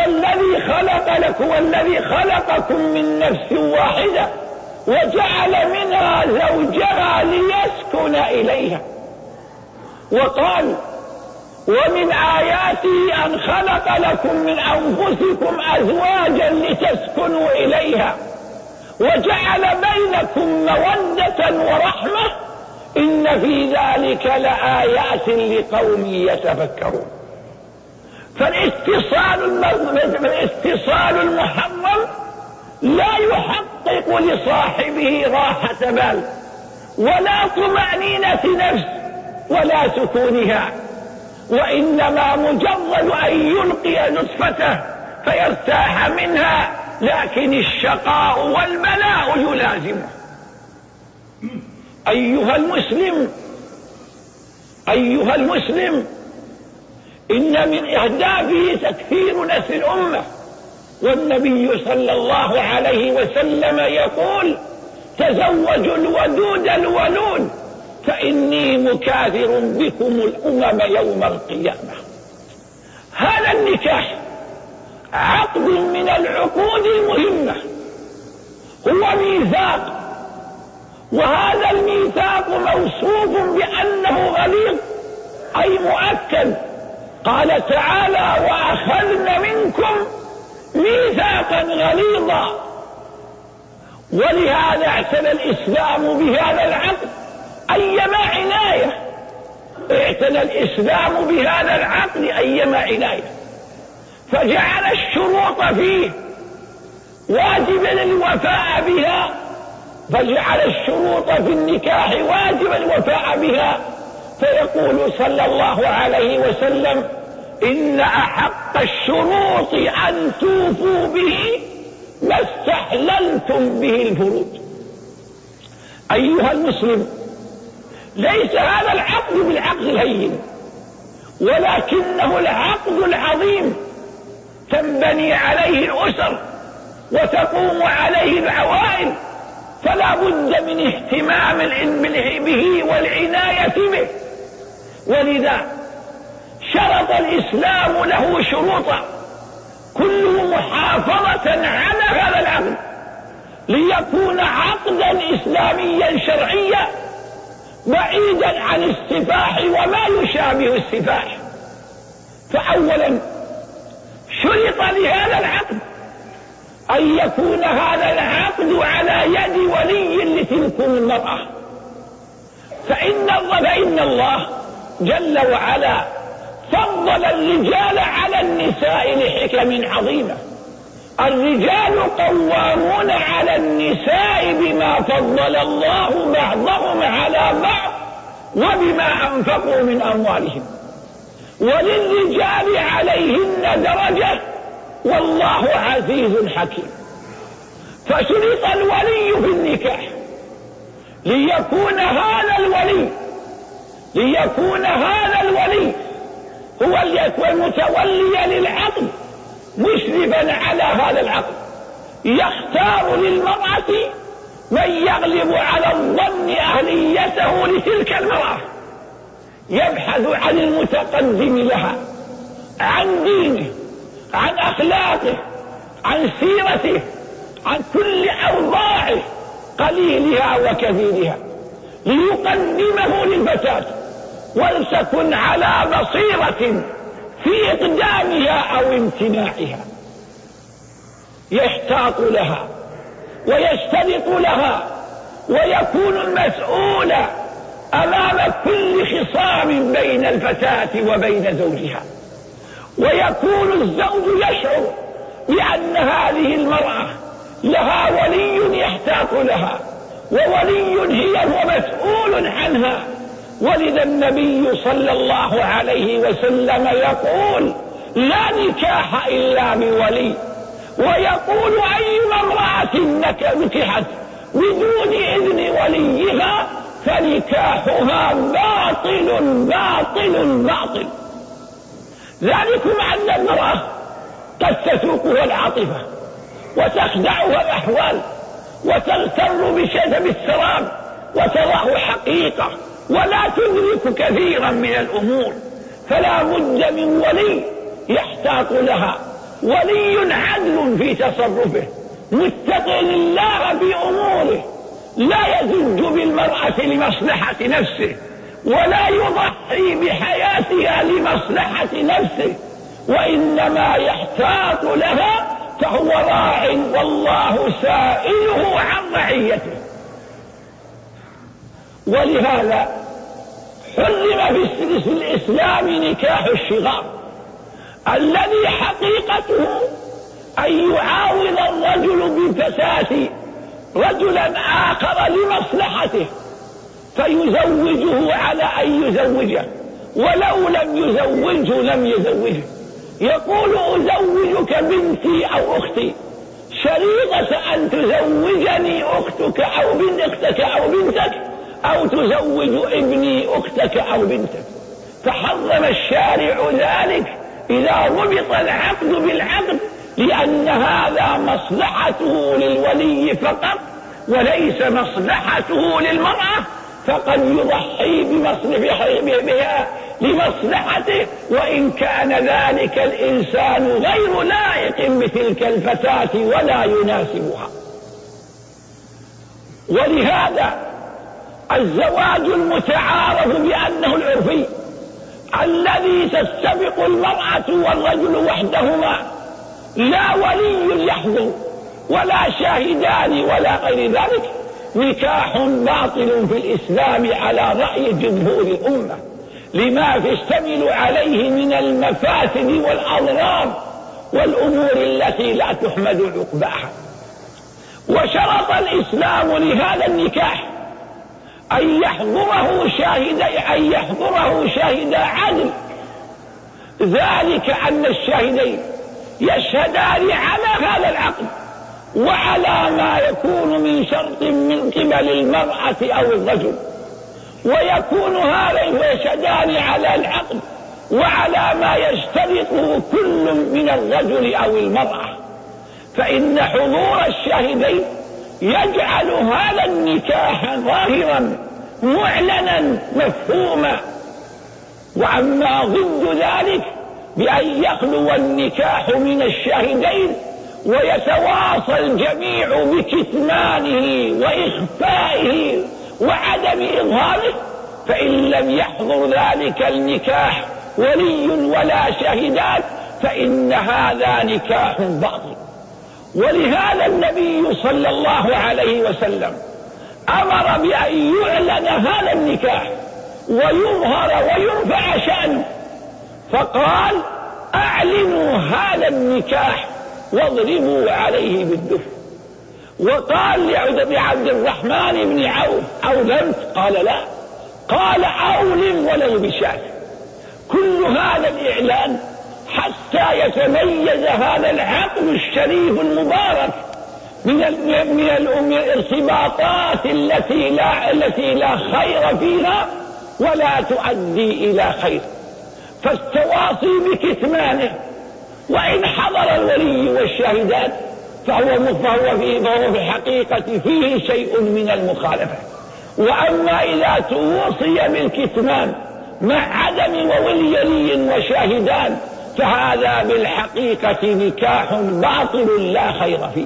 الذي خلقكم من نفس واحدة وجعل منها زوجها ليسكن إليها. وقال: ومن آياته أن خلق لكم من أنفسكم أزواجا لتسكنوا إليها وجعل بينكم مودة ورحمة إن في ذلك لآيات لقوم يتفكرون. فالاتصال المحرم لا يحقق لصاحبه راحة بال ولا طمأنينة نفس ولا سكونها، وإنما مجرد أن يلقي نطفته فيرتاح منها، لكن الشقاء والبلاء يلازمه. أيها المسلم، إن من أهدافه تكثير نسل الأمة. والنبي صلى الله عليه وسلم يقول: تزوجوا الودود الولود فإني مكاثر بكم الأمم يوم القيامة. هذا النكاح عقد من العقود المهمة، هو ميثاق، وهذا الميثاق موصوف بأنه غليظ أي مؤكد. قال تعالى: وأخذن منكم ميثاقا غليظا. ولهذا اعتنى الإسلام بهذا العقد أيما عناية، اعتنى الإسلام بهذا العقد أيما عناية، فجعل الشروط فيه واجبا الوفاء بها، فجعل الشروط في النكاح واجبا الوفاء بها. فيقول صلى الله عليه وسلم: إن أحق الشروط أن توفوا به ما استحللتم به الفروج. أيها المسلم، ليس هذا العقد بالعقد الهين، ولكنه العقد العظيم تنبني عليه الأسر وتقوم عليه العوائل، فلا بد من اهتمام به والعناية به. ولذا شرط الإسلام له شروطا كله محافظة على هذا العقد ليكون عقدا إسلاميا شرعيا بعيدا عن السفاح وما يشابه السفاح. فأولا شرط لهذا العقد أن يكون هذا العقد على يد ولي لتلك المرأة، فإن الله جل وعلا فضل الرجال على النساء لحكم عظيمة. الرجال قوامون على النساء بما فضل الله بعضهم على بعض وبما أنفقوا من أموالهم، وللرجال عليهن درجة والله عزيز حكيم. فشرط الولي في النكاح ليكون هذا الولي هو المتولي للعقد مشرفا على هذا العقد، يختار للمرأة من يغلب على الظن أهليته لتلك المرأة، يبحث عن المتقدم لها، عن دينه، عن أخلاقه، عن سيرته، عن كل أوضاعه قليلها وكثيرها، ليقدمه للفتاة، ولتكن على بصيرة في إقدامها أو امتناعها. يحتاط لها ويشترط لها، ويكون المسؤول أمام كل خصام بين الفتاة وبين زوجها، ويكون الزوج يشعر بأن هذه المرأة لها ولي يحتاط لها، وولي هي مسؤول عنها. ولذا النبي صلى الله عليه وسلم يقول: لا نكاح إلا بولي، ويقول: أيما امرأة نكحت بدون إذن وليها فنكاحها باطل باطل باطل. ذلكم أن المرأة قد تسوقها العاطفة وتخدعها الأحوال وتغتر بشذب السراب وتراه حقيقة ولا تدرك كثيرا من الأمور، فلا بد من ولي يحتاط لها، ولي عدل في تصرفه، متقي الله بأموره، لا يزج بالمرأة لمصلحة نفسه، ولا يضحي بحياتها لمصلحة نفسه، وإنما يحتاط لها، فهو راع والله سائله عن رعيته. ولهذا حرم في الإسلام نكاح الشغار، الذي حقيقته أن يعاون الرجل بفتاة رجلا آخر لمصلحته فيزوجه على أن يزوجه، ولو لم يزوجه لم يزوجه. يقول: أزوجك بنتي أو أختي، شريطة أن تزوجني أختك أو بنتك أو بنتك، أو تزوج ابني أختك أو بنتك. فحرم الشارع ذلك إذا ربط العقد بالعقد، لأن هذا مصلحته للولي فقط وليس مصلحته للمرأة، فقد يضحي بها لمصلحته، وإن كان ذلك الإنسان غير لائق بتلك الفتاة ولا يناسبها. ولهذا الزواج المتعارف بأنه العرفي، الذي تستبق المرأة والرجل وحدهما، لا ولي يحضر ولا شاهدان ولا غير ذلك، نكاح باطل في الإسلام على رأي جمهور الأمة، لما يشتمل عليه من المفاسد والأضرار والأمور التي لا تحمد عقباها. وشرط الإسلام لهذا النكاح أن يحضره شاهدا عدل، ذلك أن الشاهدين يشهدان على هذا العقد وعلى ما يكون من شرط من قبل المرأة أو الرجل، ويكون هذين يشهدان على العقد وعلى ما يشترطه كل من الرجل أو المرأة، فإن حضور الشاهدين يجعل هذا النكاح ظاهرا معلنا مفهوما. وأما ضد ذلك بأن يخلو النكاح من الشاهدين ويتواصى الجميع بكتمانه وإخفائه وعدم إظهاره، فإن لم يحضر ذلك النكاح ولي ولا شاهدات فإن هذا نكاح باطل. ولهذا النبي صلى الله عليه وسلم أمر بأن يعلن هذا النكاح ويظهر ويرفع شأنه، فقال: أعلنوا هذا النكاح واضربوا عليه بالدف. وقال لعبد الرحمن بن عوف: أولمت؟ قال: لا. قال: أولم ولو بشاة. كل هذا الإعلان حتى يتميز هذا العقد الشريف المبارك من الارتباطات التي لا خير فيها ولا تؤدي إلى خير، فالتواصي بكتمانه، وإن حضر الولي والشاهدان فهو في الحقيقة فيه شيء من المخالفة. وأما إذا توصي بالكتمان مع عدم ولي وشاهدان فهذا بالحقيقة نكاح باطل لا خير فيه.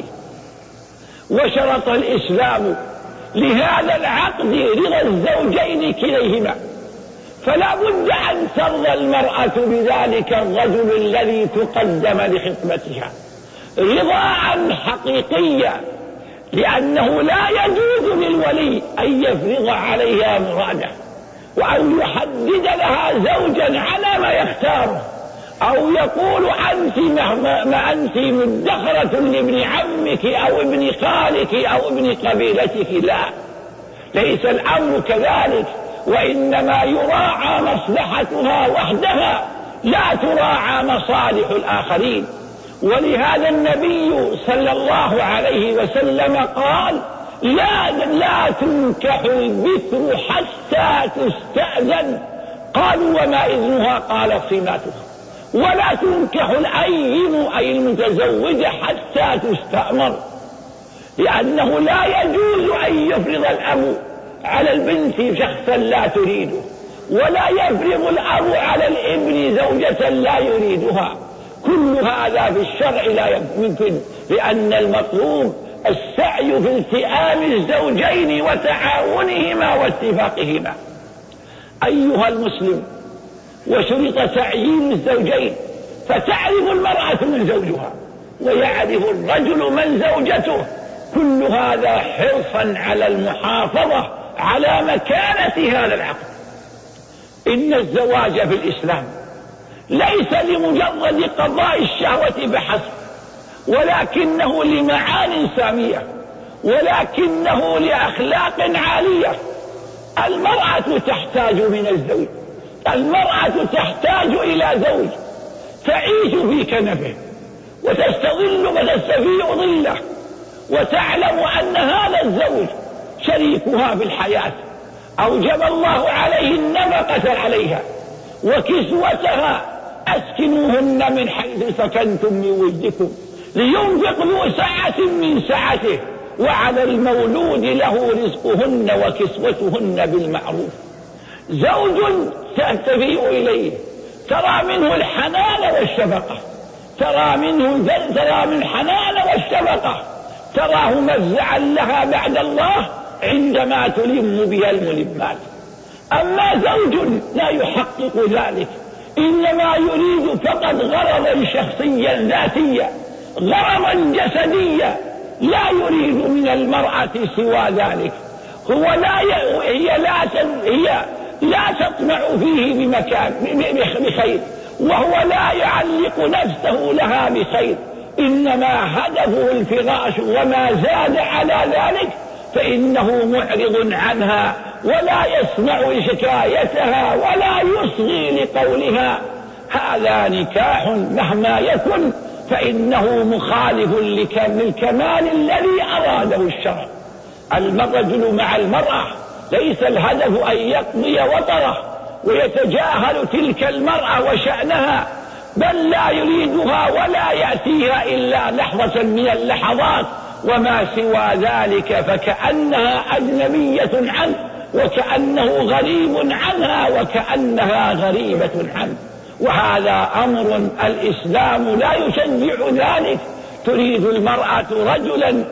وشرط الإسلام لهذا العقد رضا الزوجين كليهما، فلا بد أن ترضى المرأة بذلك الرجل الذي تقدم لخطبتها رضاء حقيقيا، لأنه لا يجوز للولي أن يفرض عليها مراده وأن يحدد لها زوجا على ما يختاره، أو يقول أنت مدخرة لابن عمك أو ابن خالك أو ابن قبيلتك. لا، ليس الأمر كذلك، وإنما يراعى مصلحتها وحدها لا تراعى مصالح الآخرين. ولهذا النبي صلى الله عليه وسلم قال لا تنكح البكر حتى تستأذن. قالوا وما إذنها؟ قال صماتها. ولا تنكح الأيم أي المتزوجة حتى تستأمر، لأنه لا يجوز أن يفرض الأب على البنت شخصا لا تريده، ولا يفرض الأب على الابن زوجة لا يريدها. كل هذا في الشرع لا يمكن، لأن المطلوب السعي في التئام الزوجين وتعاونهما واتفاقهما. أيها المسلم، وشرط تعيين الزوجين، فتعرف المرأة من زوجها ويعرف الرجل من زوجته. كل هذا حرصا على المحافظة على مكانة هذا العقد. إن الزواج في الإسلام ليس لمجرد قضاء الشهوة بحسب، ولكنه لمعان سامية، ولكنه لأخلاق عالية. المرأة تحتاج من الزوج، المرأة تحتاج إلى زوج تعيش في كنفه وتستظل وتستفيء ظله، وتعلم أن هذا الزوج شريكها في الحياة، أوجب الله عليه النفقة عليها وكسوتها. أسكنوهن من حيث سكنتم من وجدكم، لينفق ذو سعة من سعته، وعلى المولود له رزقهن وكسوتهن بالمعروف. زوج تستفيء إليه، ترى منه الحنان والشفقة، ترى من الحنان والشفقة، تراه مفزعا لها بعد الله عندما تلم بها الملمات. أما زوج لا يحقق ذلك، إنما يريد فقط غرضا شخصيا ذاتيا، غرضا جسديا، لا يريد من المرأة سوى ذلك. هي لا تطمع فيه بخير، وهو لا يعلق نفسه لها بخير، إنما هدفه الفراش، وما زاد على ذلك فإنه معرض عنها ولا يسمع شكايتها ولا يصغي لقولها. هذا نكاح مهما يكن فإنه مخالف للكمال الذي أراده الشرع. الرجل مع المرأة ليس الهدف أن يقضي وطره ويتجاهل تلك المرأة وشأنها، بل لا يريدها ولا يأتيها إلا لحظة من اللحظات، وما سوى ذلك فكأنها أجنبية عنه، وكأنه غريب عنها، وكأنها غريبة عنه. وهذا أمر الإسلام لا يشجع ذلك. تريد المرأة رجلا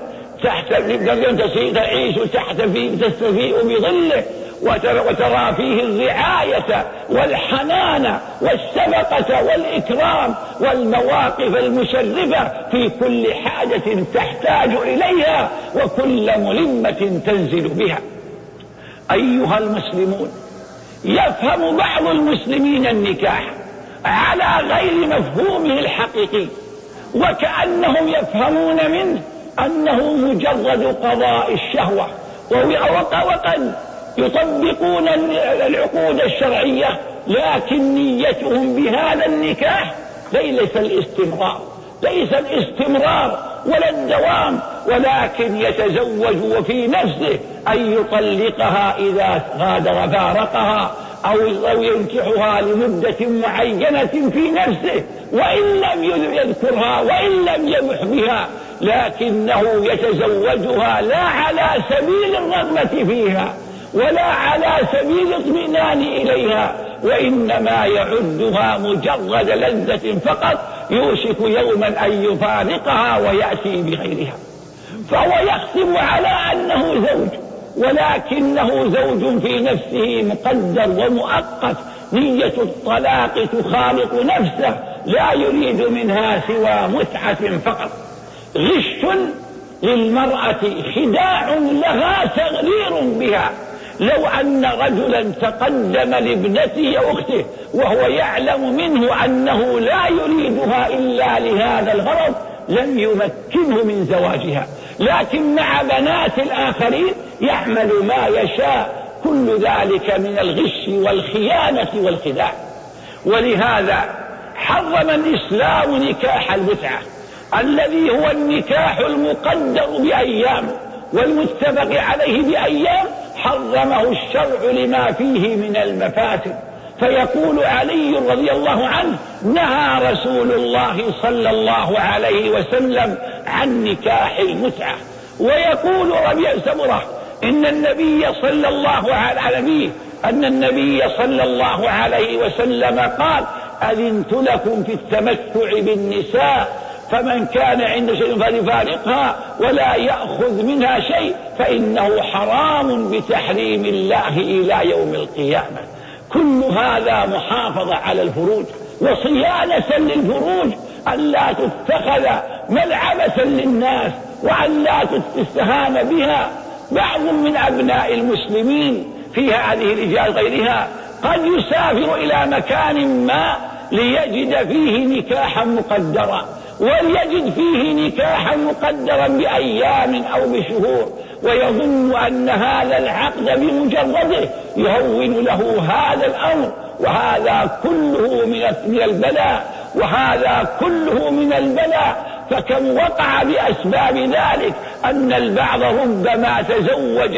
تعيش تستفيء بظله، وترى فيه الرعاية والحنان والشفقة والإكرام والمواقف المشرفة في كل حاجة تحتاج إليها وكل ملمة تنزل بها. أيها المسلمون، يفهم بعض المسلمين النكاح على غير مفهومه الحقيقي، وكأنهم يفهمون منه أنه مجرد قضاء الشهوة، وقد يطبقون العقود الشرعية، لكن نيتهم بهذا النكاح ليس الاستمرار ولا الدوام، ولكن يتزوج وفي نفسه أن يطلقها إذا غادر فارقها، أو ينكحها لمدة معينة في نفسه، وإن لم يذكرها وإن لم يمح بها، لكنه يتزوجها لا على سبيل الرغبة فيها ولا على سبيل الاطمئنان إليها، وإنما يعدها مجرد لذة فقط، يوشك يوما أن يفارقها ويأتي بغيرها. فهو يختم على أنه زوج، ولكنه زوج في نفسه مقدر ومؤقت، نية الطلاق تخالط نفسه، لا يريد منها سوى متعة فقط. غش للمرأة، خداع لها، تغرير بها. لو أن رجلا تقدم لابنته أو أخته وهو يعلم منه أنه لا يريدها إلا لهذا الغرض لم يمكنه من زواجها، لكن مع بنات الآخرين يعمل ما يشاء، كل ذلك من الغش والخيانة والخداع. ولهذا حرم الإسلام نكاح المتعة الذي هو النكاح المقدر بأيام والمتفق عليه بأيام، حرمه الشرع لما فيه من المفاسد. فيقول علي رضي الله عنه: نهى رسول الله صلى الله عليه وسلم عن نكاح المتعة. ويقول ربيع سمرة: إن النبي صلى الله عليه وسلم قال: أذنت لكم في التمتع بالنساء، فمن كان عنده شيء فليفارقها ولا يأخذ منها شيء، فإنه حرام بتحريم الله إلى يوم القيامة. كل هذا محافظة على الفروج وصيانة للفروج، أن لا تتخذ ملعبة للناس وأن لا تستهان بها. بعض من أبناء المسلمين في هذه الرجال غيرها قد يسافر إلى مكان ما ليجد فيه نكاحا مقدرا، وليجد فيه نكاحا مقدرا بأيام أو بشهور، ويظن أن هذا العقد بمجرده يهون له هذا الأمر، وهذا كله من البلاء. فكم وقع بأسباب ذلك أن البعض ربما تزوج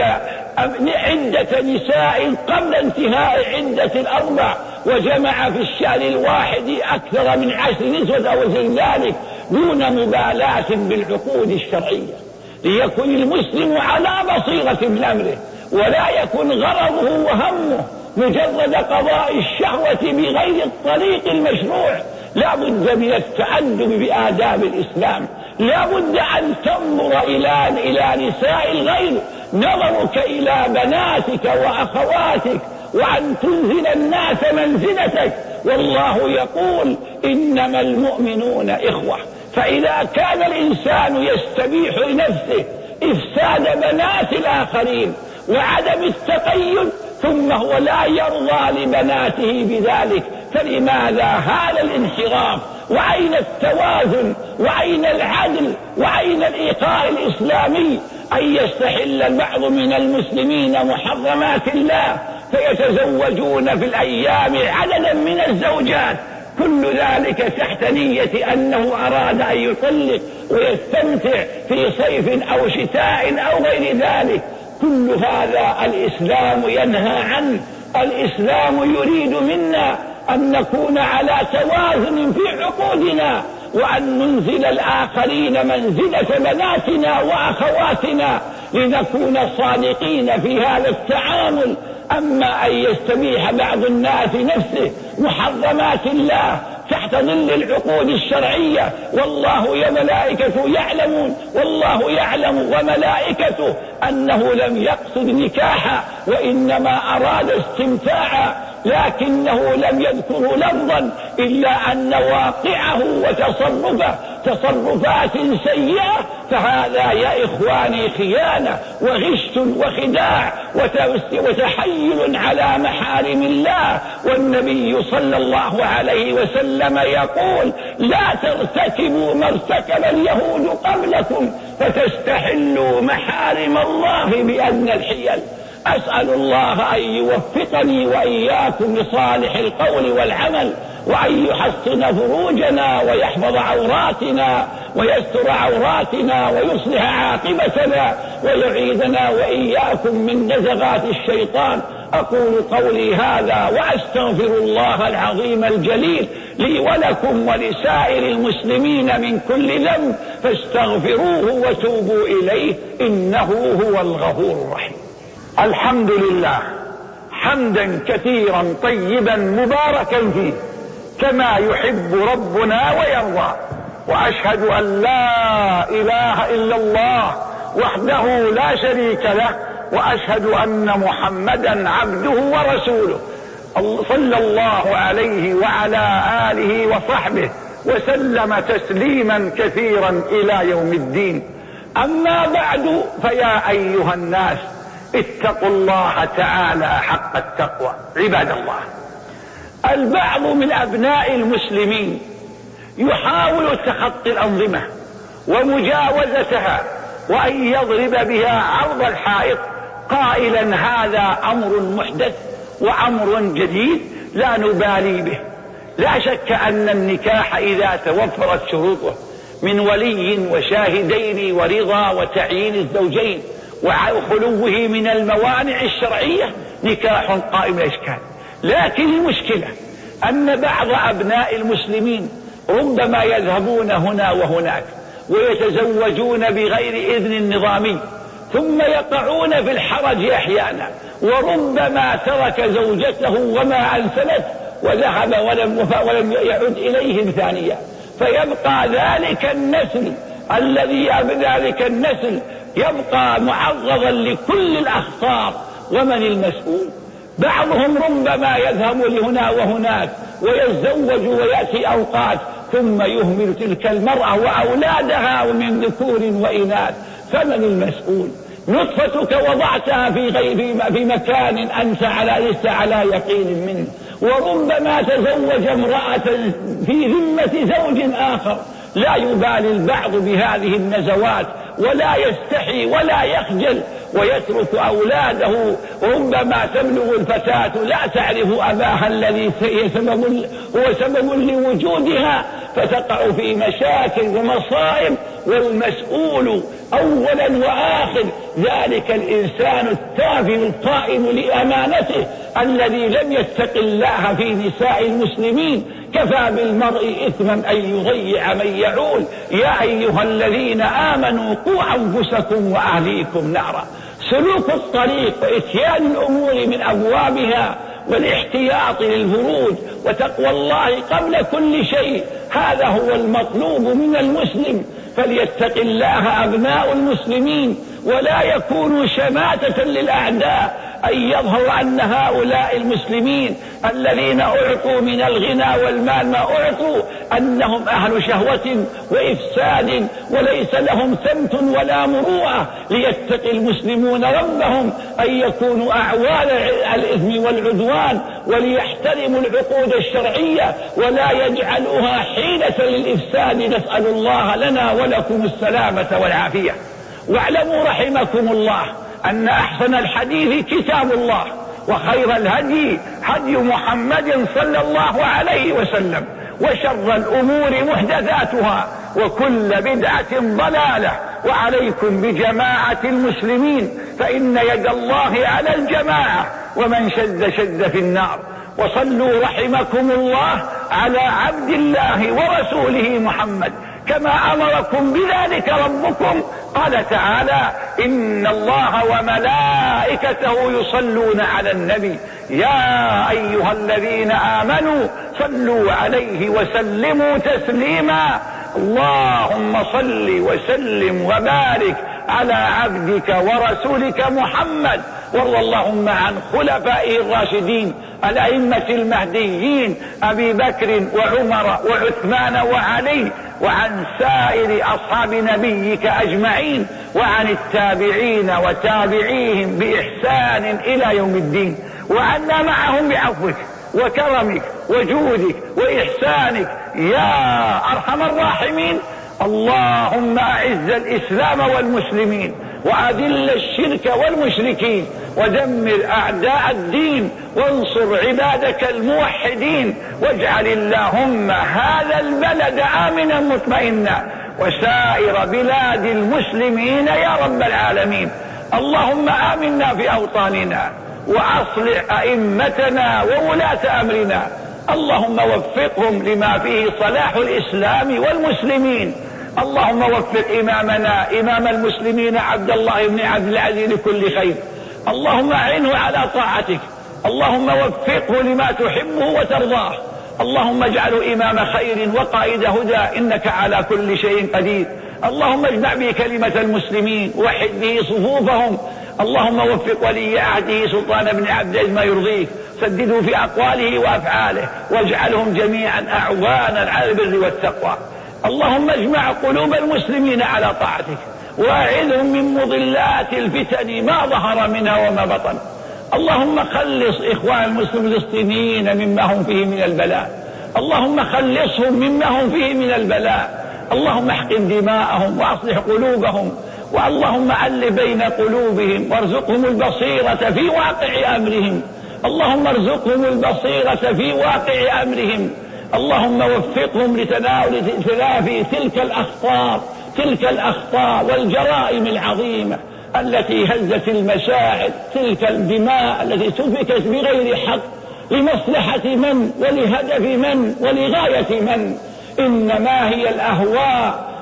عدة نساء قبل انتهاء عدة الأربع، وجمع في الشهر الواحد أكثر من 10 نسوة أو ذلك، دون مبالاة بالعقود الشرعية، ليكن المسلم على بصيرة من أمره، ولا يكن غرضه وهمه مجرد قضاء الشهوة بغير الطريق المشروع. لا بد من التأدب بآداب الإسلام، لا بد أن تنظر إلى نساء الغير نظرك إلى بناتك وأخواتك، وأن تنزل الناس منزلتك. والله يقول: إنما المؤمنون إخوة. فإذا كان الإنسان يستبيح لنفسه إفساد بنات الآخرين وعدم التقيد، ثم هو لا يرضى لبناته بذلك، فلماذا هذا الانحراف؟ وأين التوازن؟ وأين العدل؟ وأين الإيقاع الإسلامي؟ أن يستحل البعض من المسلمين محرمات الله فيتزوجون في الأيام عددا من الزوجات، كل ذلك تحت نية أنه أراد أن يطلق ويستمتع في صيف أو شتاء أو غير ذلك. كل هذا الإسلام ينهى عنه. الإسلام يريد منا أن نكون على توازن في عقودنا، وأن ننزل الآخرين منزلة بناتنا وأخواتنا، لنكون صادقين في هذا التعامل. أما أن يستبيح بعض الناس نفسه محرمات الله تحت ظل العقود الشرعية، والله يا ملائكته يعلمون، والله يعلم وملائكته أنه لم يقصد نكاحا وإنما أراد استمتاعا، لكنه لم يذكر لفظا إلا أن واقعه وتصرفه تصرفات سيئة، فهذا يا إخواني خيانة وغش وخداع وتحيل على محارم الله. والنبي صلى الله عليه وسلم يقول: لا ترتكبوا ما ارتكب اليهود قبلكم فتستحلوا محارم الله بأدنى الحيل. أسأل الله أن يوفقني وإياكم لصالح القول والعمل، وأن يحصن فروجنا ويحفظ عوراتنا ويستر عوراتنا ويصلح عاقبتنا، ويعيذنا وإياكم من نزغات الشيطان. أقول قولي هذا وأستغفر الله العظيم الجليل لي ولكم ولسائر المسلمين من كل ذنب فاستغفروه وتوبوا إليه إنه هو الغفور الرحيم. الحمد لله حمدا كثيرا طيبا مباركا فيه كما يحب ربنا ويرضى، وأشهد أن لا إله إلا الله وحده لا شريك له، وأشهد أن محمدا عبده ورسوله صلى الله عليه وعلى آله وصحبه وسلم تسليما كثيرا إلى يوم الدين. أما بعد، فيا أيها الناس اتقوا الله تعالى حق التقوى. عباد الله، البعض من أبناء المسلمين يحاول تخطي الأنظمة ومجاوزتها وأن يضرب بها عرض الحائط قائلا هذا أمر محدث وأمر جديد لا نبالي به. لا شك أن النكاح إذا توفرت شروطه من ولي وشاهدين ورضا وتعيين الزوجين وخلوه من الموانع الشرعية نكاح قائم الأشكال. لكن المشكلة أن بعض أبناء المسلمين ربما يذهبون هنا وهناك ويتزوجون بغير إذن نظامي ثم يقعون في الحرج أحيانا، وربما ترك زوجته وما أنسلت وذهب ولم يعد إليهم ثانية، فيبقى ذلك النسل يبقى معرضا لكل الأخطار. ومن المسؤول؟ بعضهم ربما يذهب لهنا وهناك ويتزوج ويأتي أوقات ثم يهمل تلك المرأة وأولادها من ذكور وإناث. فمن المسؤول؟ نطفتك وضعتها في مكان أنت لست على يقين منه، وربما تزوج امرأة في ذمة زوج آخر. لا يبالي البعض بهذه النزوات ولا يستحي ولا يخجل ويترك أولاده. ربما تبلغ الفتاة لا تعرف أباها الذي هو سبب لوجودها، فتقع في مشاكل ومصائب، والمسؤول أولا وآخر ذلك الإنسان التافه القائم لأمانته الذي لم يتق الله في نساء المسلمين. كفى بالمرء إثما أن يضيع من يعول. يا أيها الذين آمنوا قوا أنفسكم وأهليكم نارا. سلوك الطريق وإتيان الأمور من أبوابها والاحتياط للفروج وتقوى الله قبل كل شيء، هذا هو المطلوب من المسلم. فليتق الله أبناء المسلمين ولا يكونوا شماتة للأعداء، أن يظهر أن هؤلاء المسلمين الذين أعطوا من الغنى والمال ما أعطوا أنهم أهل شهوة وإفساد وليس لهم سمت ولا مروءة. ليتقي المسلمون ربهم أن يكونوا أعوان الإثم والعدوان، وليحترموا العقود الشرعية ولا يجعلوها حيلة للإفساد. نسأل الله لنا ولكم السلامة والعافية. واعلموا رحمكم الله أن أحسن الحديث كتاب الله، وخير الهدي هدي محمد صلى الله عليه وسلم، وشر الأمور محدثاتها، وكل بدعة ضلالة. وعليكم بجماعة المسلمين فإن يد الله على الجماعة، ومن شد في النار. وصلوا رحمكم الله على عبد الله ورسوله محمد كما أمركم بذلك ربكم. قال تعالى: إن الله وملائكته يصلون على النبي يا أيها الذين آمنوا صلوا عليه وسلموا تسليما. اللهم صل وسلم وبارك على عبدك ورسولك محمد. وارض اللهم عن خلفائه الراشدين الأئمة المهديين أبي بكر وعمر وعثمان وعلي، وعن سائر أصحاب نبيك أجمعين، وعن التابعين وتابعيهم بإحسان إلى يوم الدين، وعنا معهم بعفوك وكرمك وجودك وإحسانك يا أرحم الراحمين. اللهم أعز الإسلام والمسلمين، وأذل الشرك والمشركين، ودمر أعداء الدين، وانصر عبادك الموحدين، واجعل اللهم هذا البلد آمنا مطمئنا، وسائر بلاد المسلمين يا رب العالمين. اللهم آمنا في أوطاننا، وأصلح أئمتنا وولاة أمرنا، اللهم وفقهم لما فيه صلاح الإسلام والمسلمين. اللهم وفق إمامنا إمام المسلمين عبد الله بن عبد العزيز لكل خير، اللهم أعنه على طاعتك، اللهم وفقه لما تحبه وترضاه، اللهم اجعله إمام خير وقائد هدى، إنك على كل شيء قدير. اللهم اجمع به كلمة المسلمين، وحد به صفوفهم، اللهم وفق ولي عهده سلطان بن عبد العزيز ما يرضيك، سدده في أقواله وأفعاله، واجعلهم جميعا أعوانا على البر والتقوى. اللهم اجمع قلوب المسلمين على طاعتك، واعذهم من مضلات الفتن ما ظهر منها وما بطن. اللهم خلص إخوان المسلمين الفلسطينيين مما هم فيه من البلاء، اللهم خلصهم مما هم فيه من البلاء، اللهم احقن دماءهم وأصلح قلوبهم، واللهم ألف بين قلوبهم وارزقهم البصيرة في واقع أمرهم، اللهم ارزقهم البصيرة في واقع أمرهم، اللهم وفقهم لتناول تلافي تلك الأخطاء والجرائم العظيمة التي هزت المشاعر، تلك الدماء التي سفكت بغير حق لمصلحة من ولهدف من ولغاية من، إنما هي الأهواء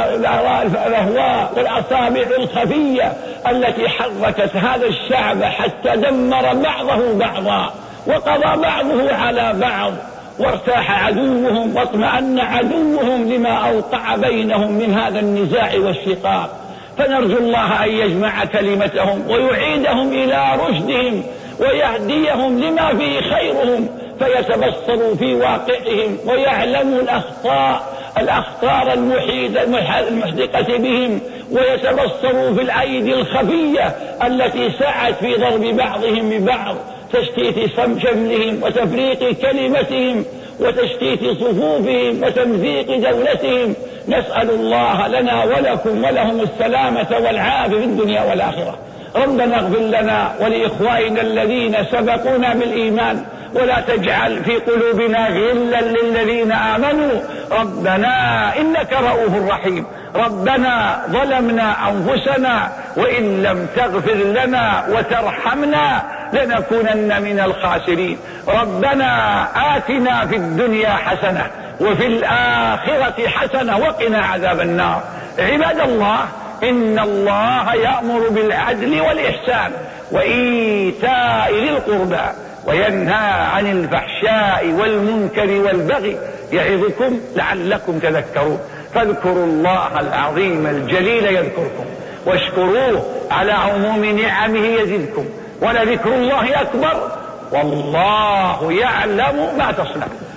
والأصابع الخفية التي حركت هذا الشعب حتى دمر بعضه بعضا، وقضى بعضه على بعض، وارتاح عدوهم واطمأن عدوهم لما أوقع بينهم من هذا النزاع والشقاق. فنرجو الله أن يجمع كلمتهم ويعيدهم إلى رشدهم ويهديهم لما فيه خيرهم، فيتبصروا في واقعهم ويعلموا الأخطار المحدقة بهم، ويتبصروا في الأيدي الخفية التي سعت في ضرب بعضهم ببعض، تشتيت شملهم وتفريق كلمتهم وتشتيت صفوفهم وتمزيق دولتهم. نسأل الله لنا ولكم ولهم السلامة والعافية في الدنيا والآخرة. ربنا اغفر لنا ولإخواننا الذين سبقونا بالإيمان، ولا تجعل في قلوبنا غلا للذين آمنوا، ربنا إنك رؤوف رحيم. ربنا ظلمنا أنفسنا وإن لم تغفر لنا وترحمنا لنكونن من الخاسرين. ربنا آتنا في الدنيا حسنة وفي الآخرة حسنة وقنا عذاب النار. عباد الله، إن الله يأمر بالعدل والإحسان وإيتاء ذي القربى وينهى عن الفحشاء والمنكر والبغي يعظكم لعلكم تذكرون. فاذكروا الله العظيم الجليل يذكركم، واشكروه على عموم نعمه يزدكم، ولذكر الله أكبر، والله يعلم ما تصنعون.